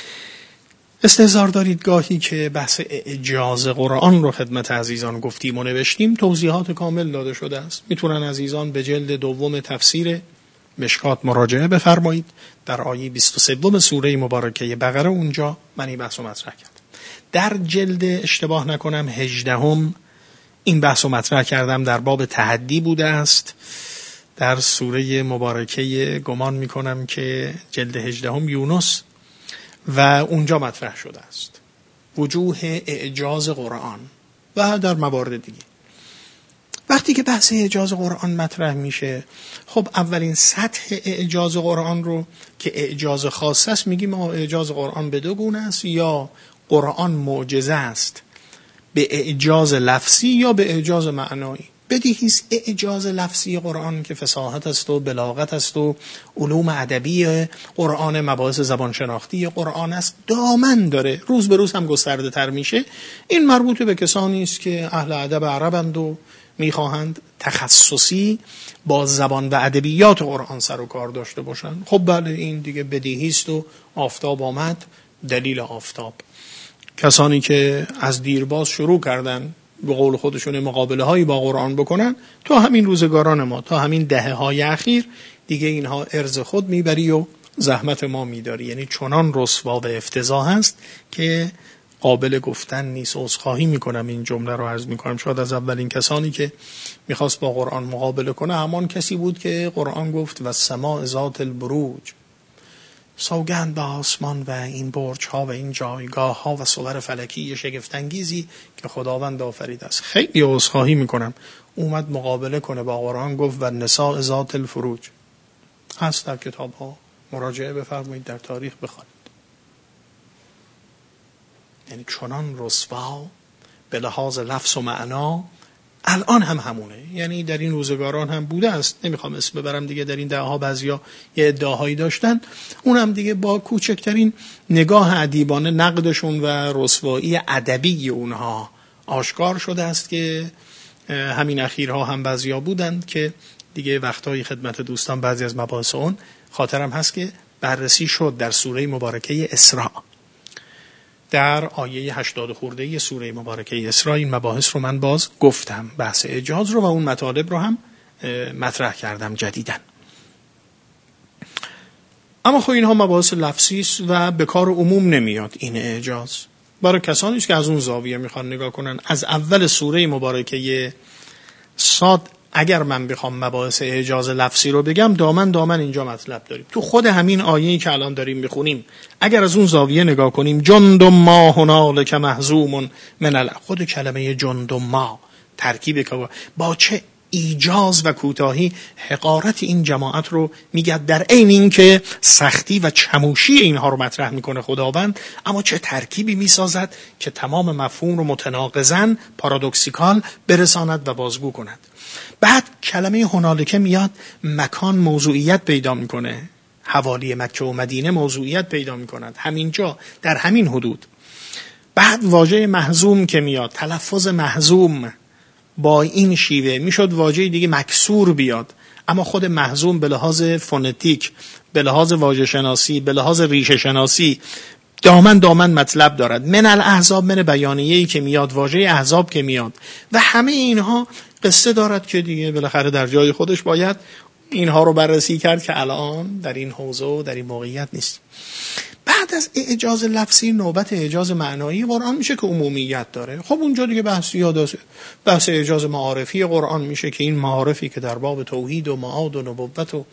استحضار دارید گاهی که بحث اعجاز قرآن رو خدمت عزیزان گفتیم و نوشتیم، توضیحات کامل داده شده است. میتونن عزیزان به جلد دوم تفسیر مشکات مراجعه بفرمایید. در آیه 23 سوره مبارکه بقره اونجا من این بحث رو مطرح کردم. در جلد اشتباه نکنم 18 این بحث رو مطرح کردم، در باب تحدی بوده است. در سوره مبارکه گمان میکنم که جلد 18 یونس و اونجا مطرح شده است وجوه اعجاز قرآن و در موارد دیگه. وقتی که بحث اعجاز قرآن مطرح میشه، خب اولین سطح اعجاز قرآن رو که اعجاز خاص است میگیم اعجاز قرآن به دو گونه است، یا قرآن معجزه است به اعجاز لفظی یا به اعجاز معنایی. بدیهی است اعجاز لفظی قرآن که فصاحت است و بلاغت است و علوم ادبی قرآن، مباحث زبان شناختی قرآن است، دامن داره، روز به روز هم گسترده تر میشه. این مربوط به کسانی است که اهل ادب عربند و میخواهند تخصصی با زبان و ادبیات قرآن سر و کار داشته باشند. خب بله این دیگه بدیهی است و آفتاب آمد دلیل آفتاب. کسانی که از دیرباز شروع کردن به قول خودشون مقابله هایی با قرآن بکنن، تا همین روزگاران ما، تا همین دهه های اخیر دیگه اینها ارز خود میبری و زحمت ما میداری. یعنی چنان رسوا و افتضاح هست که قابل گفتن نیست. عذرخواهی میکنم این جمله رو عرض میکنم. شاید از اولین کسانی که میخواست با قرآن مقابله کنه همان کسی بود که قرآن گفت و السماء ذات البروج، سوگند به آسمان و این برج ها و این جایگاه ها و صور فلکی شگفت انگیزی که خداوند آفریده است. خیلی عذرخواهی میکنم اومد مقابله کنه با قرآن گفت و النساء ذات الفروج. هست در کتاب ها، مراجعه بفرمایید، در تاریخ بخونید. یعنی چنان رسوا به لحاظ لفظ و معنا الان هم همونه. یعنی در این روزگاران هم بوده است، نمیخوام اسم ببرم دیگه. در این دهها بعضیا یه ادعاهایی داشتن، اونم دیگه با کوچکترین نگاه ادیبانه نقدشون و رسوایی ادبی اونها آشکار شده است که همین اخیرها هم بعضیا بودند که دیگه وقتایی خدمت دوستان بعضی از مباحث اون خاطرم هست که بررسی شد در سوره مبارکه اسراء. در آیه 80 خورده سوره مبارکه اسراء این مباحث رو من باز گفتم، بحث اعجاز رو و اون مطالب رو هم مطرح کردم جدیداً. اما خب اینها مباحث لفظی است و به کار عموم نمیاد. این اعجاز برای کسانی است که از اون زاویه میخوان نگاه کنن. از اول سوره مبارکه صاد اگر من بخوام مباحث اعجاز لفظی رو بگم، دامن اینجا مطلب داریم. تو خود همین آیه‌ای که الان داریم میخونیم اگر از اون زاویه نگاه کنیم، جند ما هنالک مهزوم من خود کلمه جند ما ترکیب که با چه ایجاز و کوتاهی حقارت این جماعت رو میگه، در عین این که سختی و چموشی اینها رو مطرح میکنه خداوند، اما چه ترکیبی میسازد که تمام مفهوم رو متناقضاً پارادوکسیکال برساند و بازگو کند. بعد کلمه هنالکه میاد، مکان موضوعیت پیدا میکنه، حوالی مکه و مدینه موضوعیت پیدا میکند، همینجا در همین حدود. بعد واژه محزوم که میاد، تلفظ محزوم با این شیوه میشد واژه دیگه مکسور بیاد، اما خود محزوم به لحاظ فونتیک، به لحاظ واژه شناسی، به لحاظ ریشه شناسی دامن مطلب دارد. من الاحزاب، من بیانیه‌ای که میاد، واژه احزاب که میاد و همه اینها قصه دارد که دیگه بالاخره در جای خودش باید اینها رو بررسی کرد که الان در این حوزه و در این موقعیت نیست. بعد از اعجاز لفظی نوبت اعجاز معنایی قرآن میشه که عمومیت داره. خب اونجا دیگه بحث اعجاز معارفی قرآن میشه که این معارفی که در باب توحید و معاد و نبوت و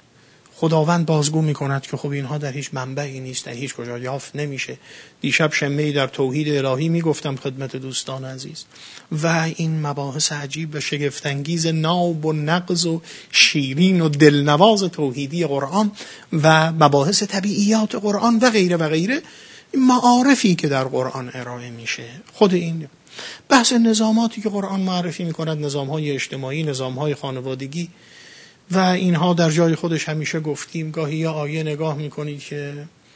خداوند بازگو میکند که خب اینها در هیچ منبعی نیست، در هیچ کجا یافت نمیشه. دیشب شمه‌ای در توحید الهی میگفتم خدمت دوستان عزیز، و این مباحث عجیب و شگفت‌انگیز ناب و نغز و شیرین و دلنواز توحیدی قرآن و مباحث طبیعیات قرآن و غیره و غیره، معارفی که در قرآن ارائه میشه. خود این بحث نظاماتی که قرآن معرفی میکند، نظام‌های اجتماعی، نظام‌های خانوادگی و اینها در جای خودش همیشه گفتیم. گاهی یا آیه نگاه میکنید که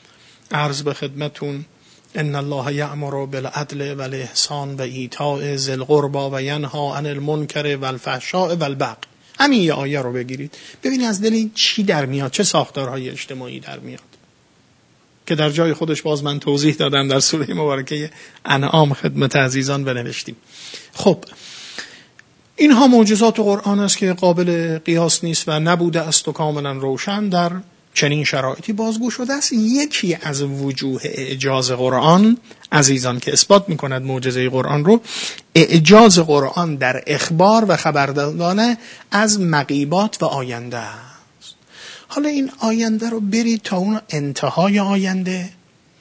عرض به خدمتون ان الله یأمر بالعدل والاحسان و ایتاء ذی القربى و ینهی عن المنکر والفحشاء والبغی. همین یه آیه رو بگیرید ببینید از دل این چی در میاد، چه ساختارهای اجتماعی در میاد، که در جای خودش باز من توضیح دادم در سوره مبارکه انعام خدمت عزیزان بنوشتیم. خب اینها معجزات قرآن است که قابل قیاس نیست و نبوده است و کاملا روشن در چنین شرایطی بازگو شده است. یکی از وجوه اعجاز قرآن عزیزان که اثبات می‌کند معجزه قرآن رو، اعجاز قرآن در اخبار و خبر دادن از مغیبات و آینده است. حالا این آینده رو برید تا اون انتهای آینده،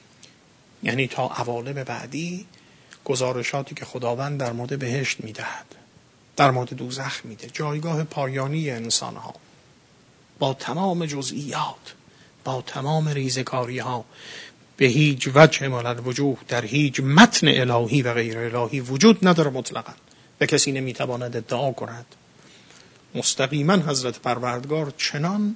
یعنی تا عوالم بعدی، گزارشاتی که خداوند در مورد بهشت میدهد، در مورد دوزخ میده، جایگاه پایانی انسان ها با تمام جزئیات، با تمام ریزکاری ها، به هیچ وجه من الوجوه در هیچ متن الهی و غیر الهی وجود نداره مطلقا و کسی نمیتواند ادعا کند. مستقیما حضرت پروردگار چنان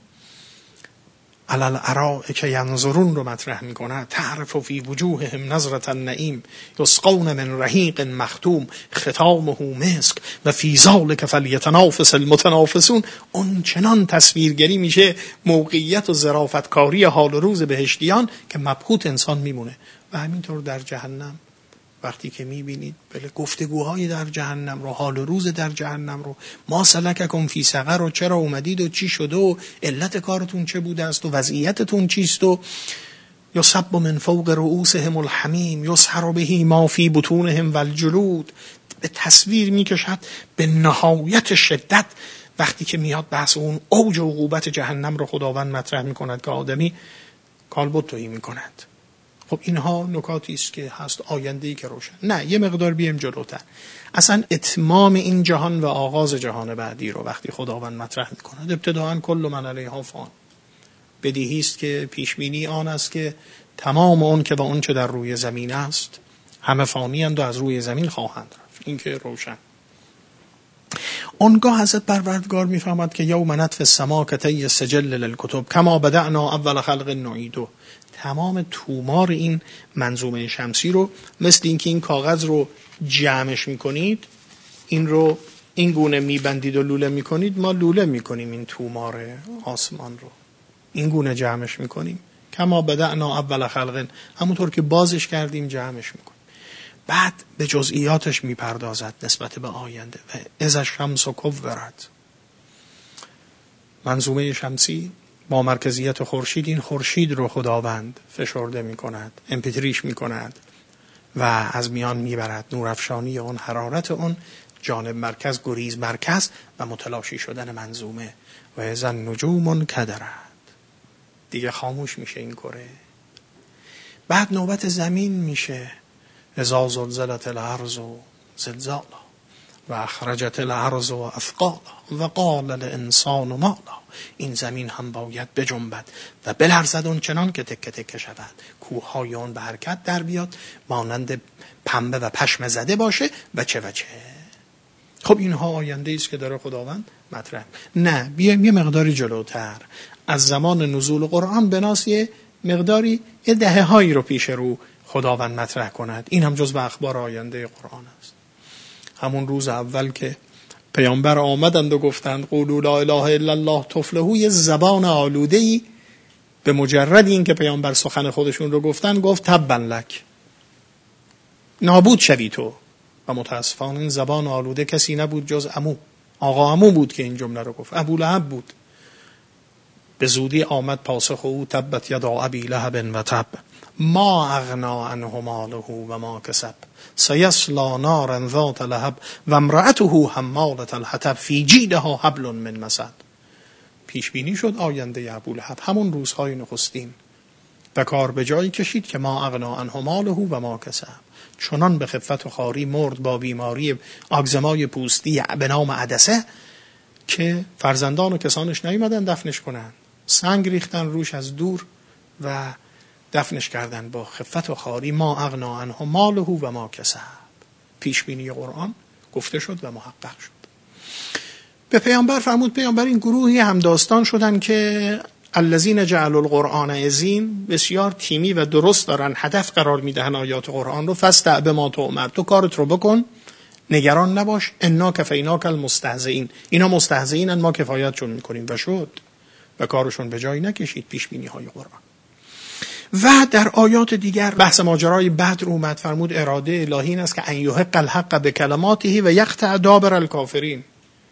علی الارائک ینظرون رو مطرح میکنه، تعرف فی وجوههم نظرة النعیم یسقون من رحیق مختوم ختامه مسک و فی ذلک فلیتنافس المتنافسون. اون چنان تصویرگری میشه موقعیت و ظرافتکاری حال و روز بهشتیان که مبهوت انسان میمونه. و همینطور در جهنم وقتی که میبینید بله گفتگوهای در جهنم رو، حال و روز در جهنم رو، ما سلککم فی سقر و چرا اومدید و چی شده و علت کارتون چه بوده است و وضعیتتون چیست و یصب من فوق رؤوسهم الحمیم یصهر به ما فی بطونهم والجلود، به تصویر میکشد به نهایت شدت. وقتی که میاد بحث اون اوج عقوبت جهنم رو خداوند مطرح میکند که آدمی کالبد تویی میکند. خب اینها نکاتی است که هست آینده‌ای که روشن. نه یه مقدار بیم جلوتر، اصلا اتمام این جهان و آغاز جهان بعدی رو وقتی خداوند مطرح می‌کند، ابتداءً کل من علیها فان، بدیهی است که پیش بینی آن است که تمام اون که و اون چه در روی زمین است همه فانی اند و از روی زمین خواهند رفت. این که روشن. اونگاه حضرت پروردگار میفهمد که یوم نطفی السما کطی السجل للکتب کما بدأنا اول خلق نعیده. تمام تومار این منظومه شمسی رو مثل اینکه این کاغذ رو جمعش میکنید، این رو این گونه میبندید و لوله میکنید، ما لوله میکنیم این تومار آسمان رو، این گونه جمعش میکنیم کما بدأنا اول خلق، همونطور که بازش کردیم جمعش میکنیم. بعد به جزئیاتش میپردازد نسبت به آینده. و اذا الشمس کورت، منظومه شمسی با مرکزیت خورشید، این خورشید رو خداوند فشرده میکند، امپیتریش میکند و از میان میبرد. نورافشانی اون، حرارت اون، جانب مرکز گریز مرکز و متلاشی شدن منظومه. و اذا النجوم انکدرت، دیگه خاموش میشه این کره. بعد نوبت زمین میشه. اذا زلزلت الارض زلزالها و اخرجت الارض اثقالها و قال الانسان ما لها. این زمین هم باید بجنبد و بلرزد اون چنان که تکه تکه شود، کوههای اون به حرکت در بیاد، مانند پنبه و پشم زده باشه و چه و چه. خب اینها آینده است که داره خداوند مطرح. نه، بیایم یه مقداری جلوتر، از زمان نزول قرآن بناس یه مقداری، یه دهه‌هایی رو پیش رو خداوند مطرح کند. این هم جزو اخبار آینده قرآن است. همون روز اول که پیامبر آمدند و گفتند قولوا لا اله الا الله تفلحوا، یه زبان آلوده‌ای به مجرد این که پیامبر سخن خودشون رو گفتن گفت تبا لک، نابود شوی تو. و متاسفانه این زبان آلوده کسی نبود جز عمو، آقا عمو بود که این جمله رو گفت، ابو لهب بود. به زودی آمد پاسخ او تبت یدا ابی لهب و تب ما اغنا عنه ماله و ما کسب سیصلی نارا ذات لهب و امرأته حمالة الحطب فی جیدها حبل من مسد. پیش بینی شد آینده ابو لهب همون روزهای نخستین و کار به جایی کشید که ما اغنا عنه ماله و ما کسب. چنان به خفت و خواری مرد با بیماری آگزمای پوستی به نام عدسه که فرزندان و کسانش نیومدن دفنش کنن، سنگ ریختن روش از دور و دفنش کردن با خفت و خواری. ما اغنا عنه ماله و ما کسب. پیش بینی قرآن گفته شد و محقق شد. به پیامبر فرمود، پیامبر این گروهی هم داستان شدن که الذین جعلوا القرآن عضین، بسیار تیمی و درست دارن هدف قرار میدهن آیات قرآن رو. فاستع بما تؤمر، تو کارت رو بکن، نگران نباش. انا کفیناک المستهزئین، اینا مستهزئینن، ما کفایتشون میکنیم. و شد و کارشون به جایی نکشید پیش بینی های قرآن. و در آیات دیگر بحث ماجرای بدر اومد. فرمود اراده الهی این است که ان یحق الحق بکلماته و یقطع دابر الکافرین.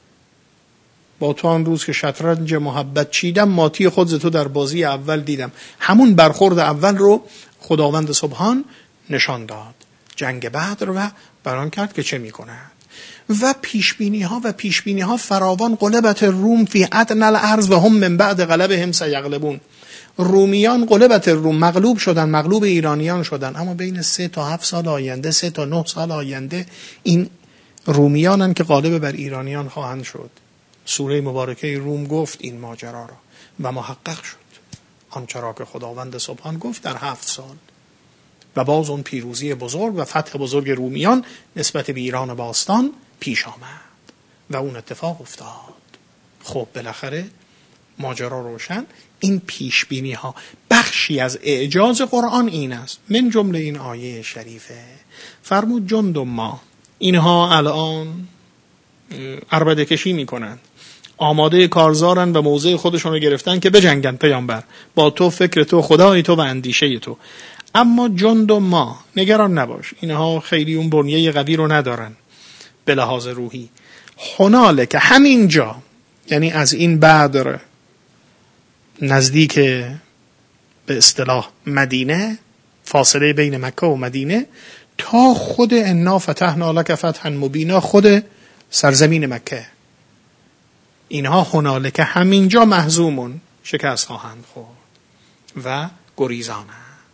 با تو آن روز که شطرنج محبت چیدم، ماتی خود ز تو در بازی اول دیدم. همون برخورد اول رو خداوند سبحان نشان داد، جنگ بدر، و بیان کرد که چه میکنند. و پیشبینی ها فراوان. قلبت الروم فی ادنی الارض و هم من بعد غلبهم سیغلبون. رومیان قلبت الروم، مغلوب شدن، مغلوب ایرانیان شدن، اما بین 3 تا 7 سال آینده، 3 تا 9 سال آینده این رومیانن که غالب بر ایرانیان خواهند شد. سوره مبارکه روم گفت این ماجرا را و محقق شد آنچه را که خداوند سبحان گفت در 7 سال. و باز اون پیروزی بزرگ و فتح بزرگ رومیان نسبت به ایران باستان پیش آمد و اون اتفاق افتاد. خب بالاخره ماجرا روشن. این پیش بینی ها بخشی از اعجاز قرآن این است. من جمله این آیه شریفه فرمود جند ما، اینها الان عربده کشی میکنن، آماده کارزارن و موضع خودشون رو گرفتن که بجنگن پیامبر با تو، فکر تو، خدای تو و اندیشه تو. اما جند ما، نگران نباش، اینها خیلی اون بنیه قوی رو ندارن به لحاظ روحی. هنالک، همینجا، یعنی از این بدر نزدیک به اصطلاح مدینه، فاصله بین مکه و مدینه، تا خود انا فتحنا لک فتحا مبینا، خود سرزمین مکه، اینها هنالک همینجا محزومون، شکست خواهند خورد و گریزانند.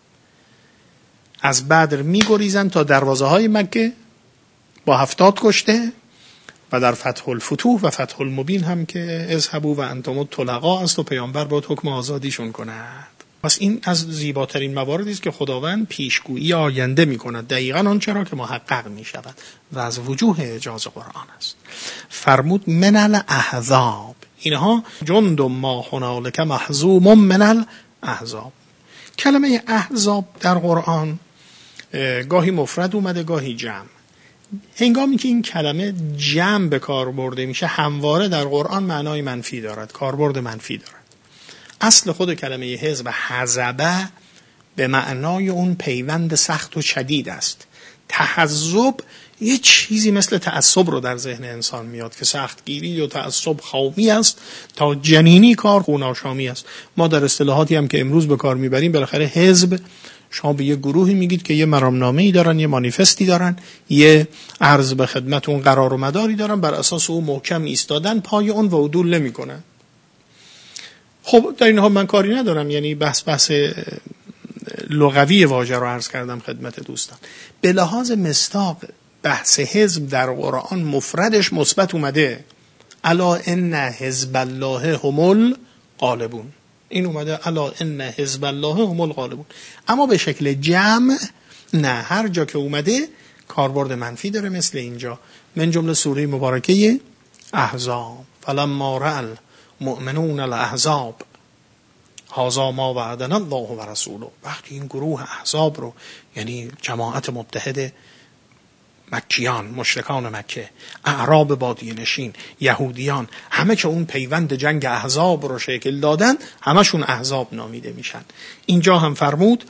از بدر می گریزند تا دروازه های مکه با 70 کشته. و در فتح الفتوح و فتح المبین هم که اذهبوا و انتم الطلقاء است و پیامبر با حکم آزادیشون کند. پس این از زیباترین مواردی است که خداوند پیشگویی آینده می کند، دقیقاً آنچه را که محقق می شود و از وجوه اعجاز قرآن است. فرمود من الاحزاب، اینها جند ما هنالک محزوم من الاحزاب. کلمه احزاب در قرآن گاهی مفرد اومده گاهی جمع. هنگامی که این کلمه جمع به کار برده میشه همواره در قرآن معنای منفی دارد، کاربرد منفی دارد. اصل خود کلمه حزب حزبه به معنای اون پیوند سخت و شدید است. تحزب یه چیزی مثل تعصب رو در ذهن انسان میاد که سختگیری و تعصب خامی است تا جنینی کار خوناشامی است. ما در اصطلاحاتی هم که امروز به کار میبریم بالاخره حزب، شما به یه گروهی میگید که یه مرامنامه‌ای دارن، یه مانیفستی دارن، یه عرض به خدمت اون قرار و مداری دارن، بر اساس اون محکم ایستادن، پای اون و عدول نمیکنن. خب در این حال من کاری ندارم، یعنی بحث لغوی واژه رو عرض کردم خدمت دوستان. به لحاظ مصداق بحث حزب در قرآن مفردش مثبت اومده، الا ان حزب الله هم الغالبون، این اومده الا ان حزب الله هم الغالبون. اما به شکل جمع نه، هر جا که اومده کاربرد منفی داره، مثل اینجا من جمله سوره مبارکه احزاب فلما رأى المؤمنون الاحزاب هذا ما وعدنا الله و رسوله. وقتی این گروه احزاب رو، یعنی جماعت متحد مکیان، مشرکان مکه، اعراب بادیه نشین، یهودیان، همه که اون پیوند جنگ احزاب رو شکل دادن، همشون احزاب نامیده میشن. اینجا هم فرمود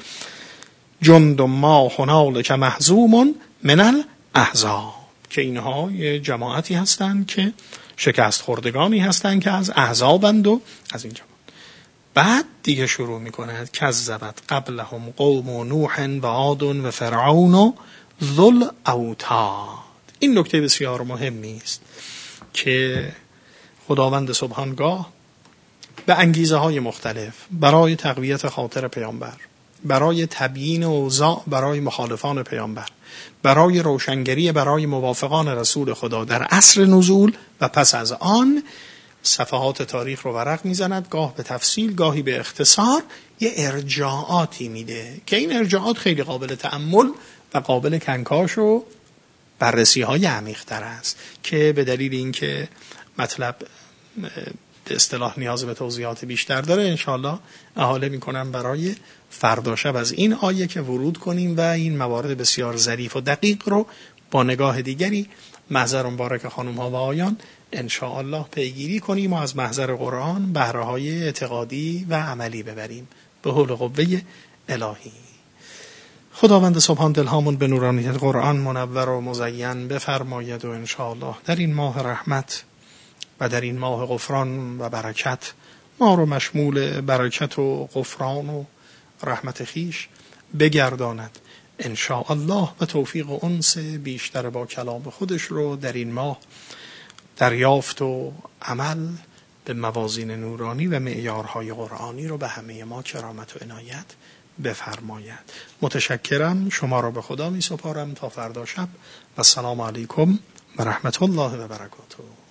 جند ما هنالک مهزوم من الاحزاب، که اینها یه جماعتی هستن که شکست خوردگانی هستن که از احزابند و از این جماعت. بعد دیگه شروع میکنه کذبت قبلهم قوم نوح و عاد و فرعون و ذو الاوتاد. این نکته بسیار مهمی است که خداوند سبحانگاه به انگیزه های مختلف برای تقویت خاطر پیامبر، برای تبیین اوضاع برای مخالفان پیامبر، برای روشنگری برای موافقان رسول خدا در عصر نزول و پس از آن، صفحات تاریخ رو ورق میزند، گاه به تفصیل گاهی به اختصار یه ارجاعاتی میده که این ارجاعات خیلی قابل تأمل و قابل کنکاش و بررسی های عمیق تر است، که به دلیل اینکه مطلب به اصطلاح نیاز به توضیحات بیشتر داره انشاءالله احاله میکنم برای فردا شب از این آیه که ورود کنیم و این موارد بسیار ظریف و دقیق رو با نگاه دیگری محضر مبارک خانم ها و آیان انشاءالله پیگیری کنیم و از محضر قرآن بهره های اعتقادی و عملی ببریم به حول قوه الهی. خداوند سبحان دلهامون به نورانیت قرآن منور و مزین بفرماید و انشاءالله در این ماه رحمت و در این ماه غفران و برکت ما رو مشمول برکت و غفران و رحمت خیش بگرداند انشاءالله، و توفیق و انس بیشتر با کلام خودش رو در این ماه دریافت و عمل به موازین نورانی و معیارهای قرآنی رو به همه ما کرامت و عنایت بفرماید. متشکرم، شما را به خدا می سپارم تا فردا شب و السلام علیکم و رحمت الله و برکاته.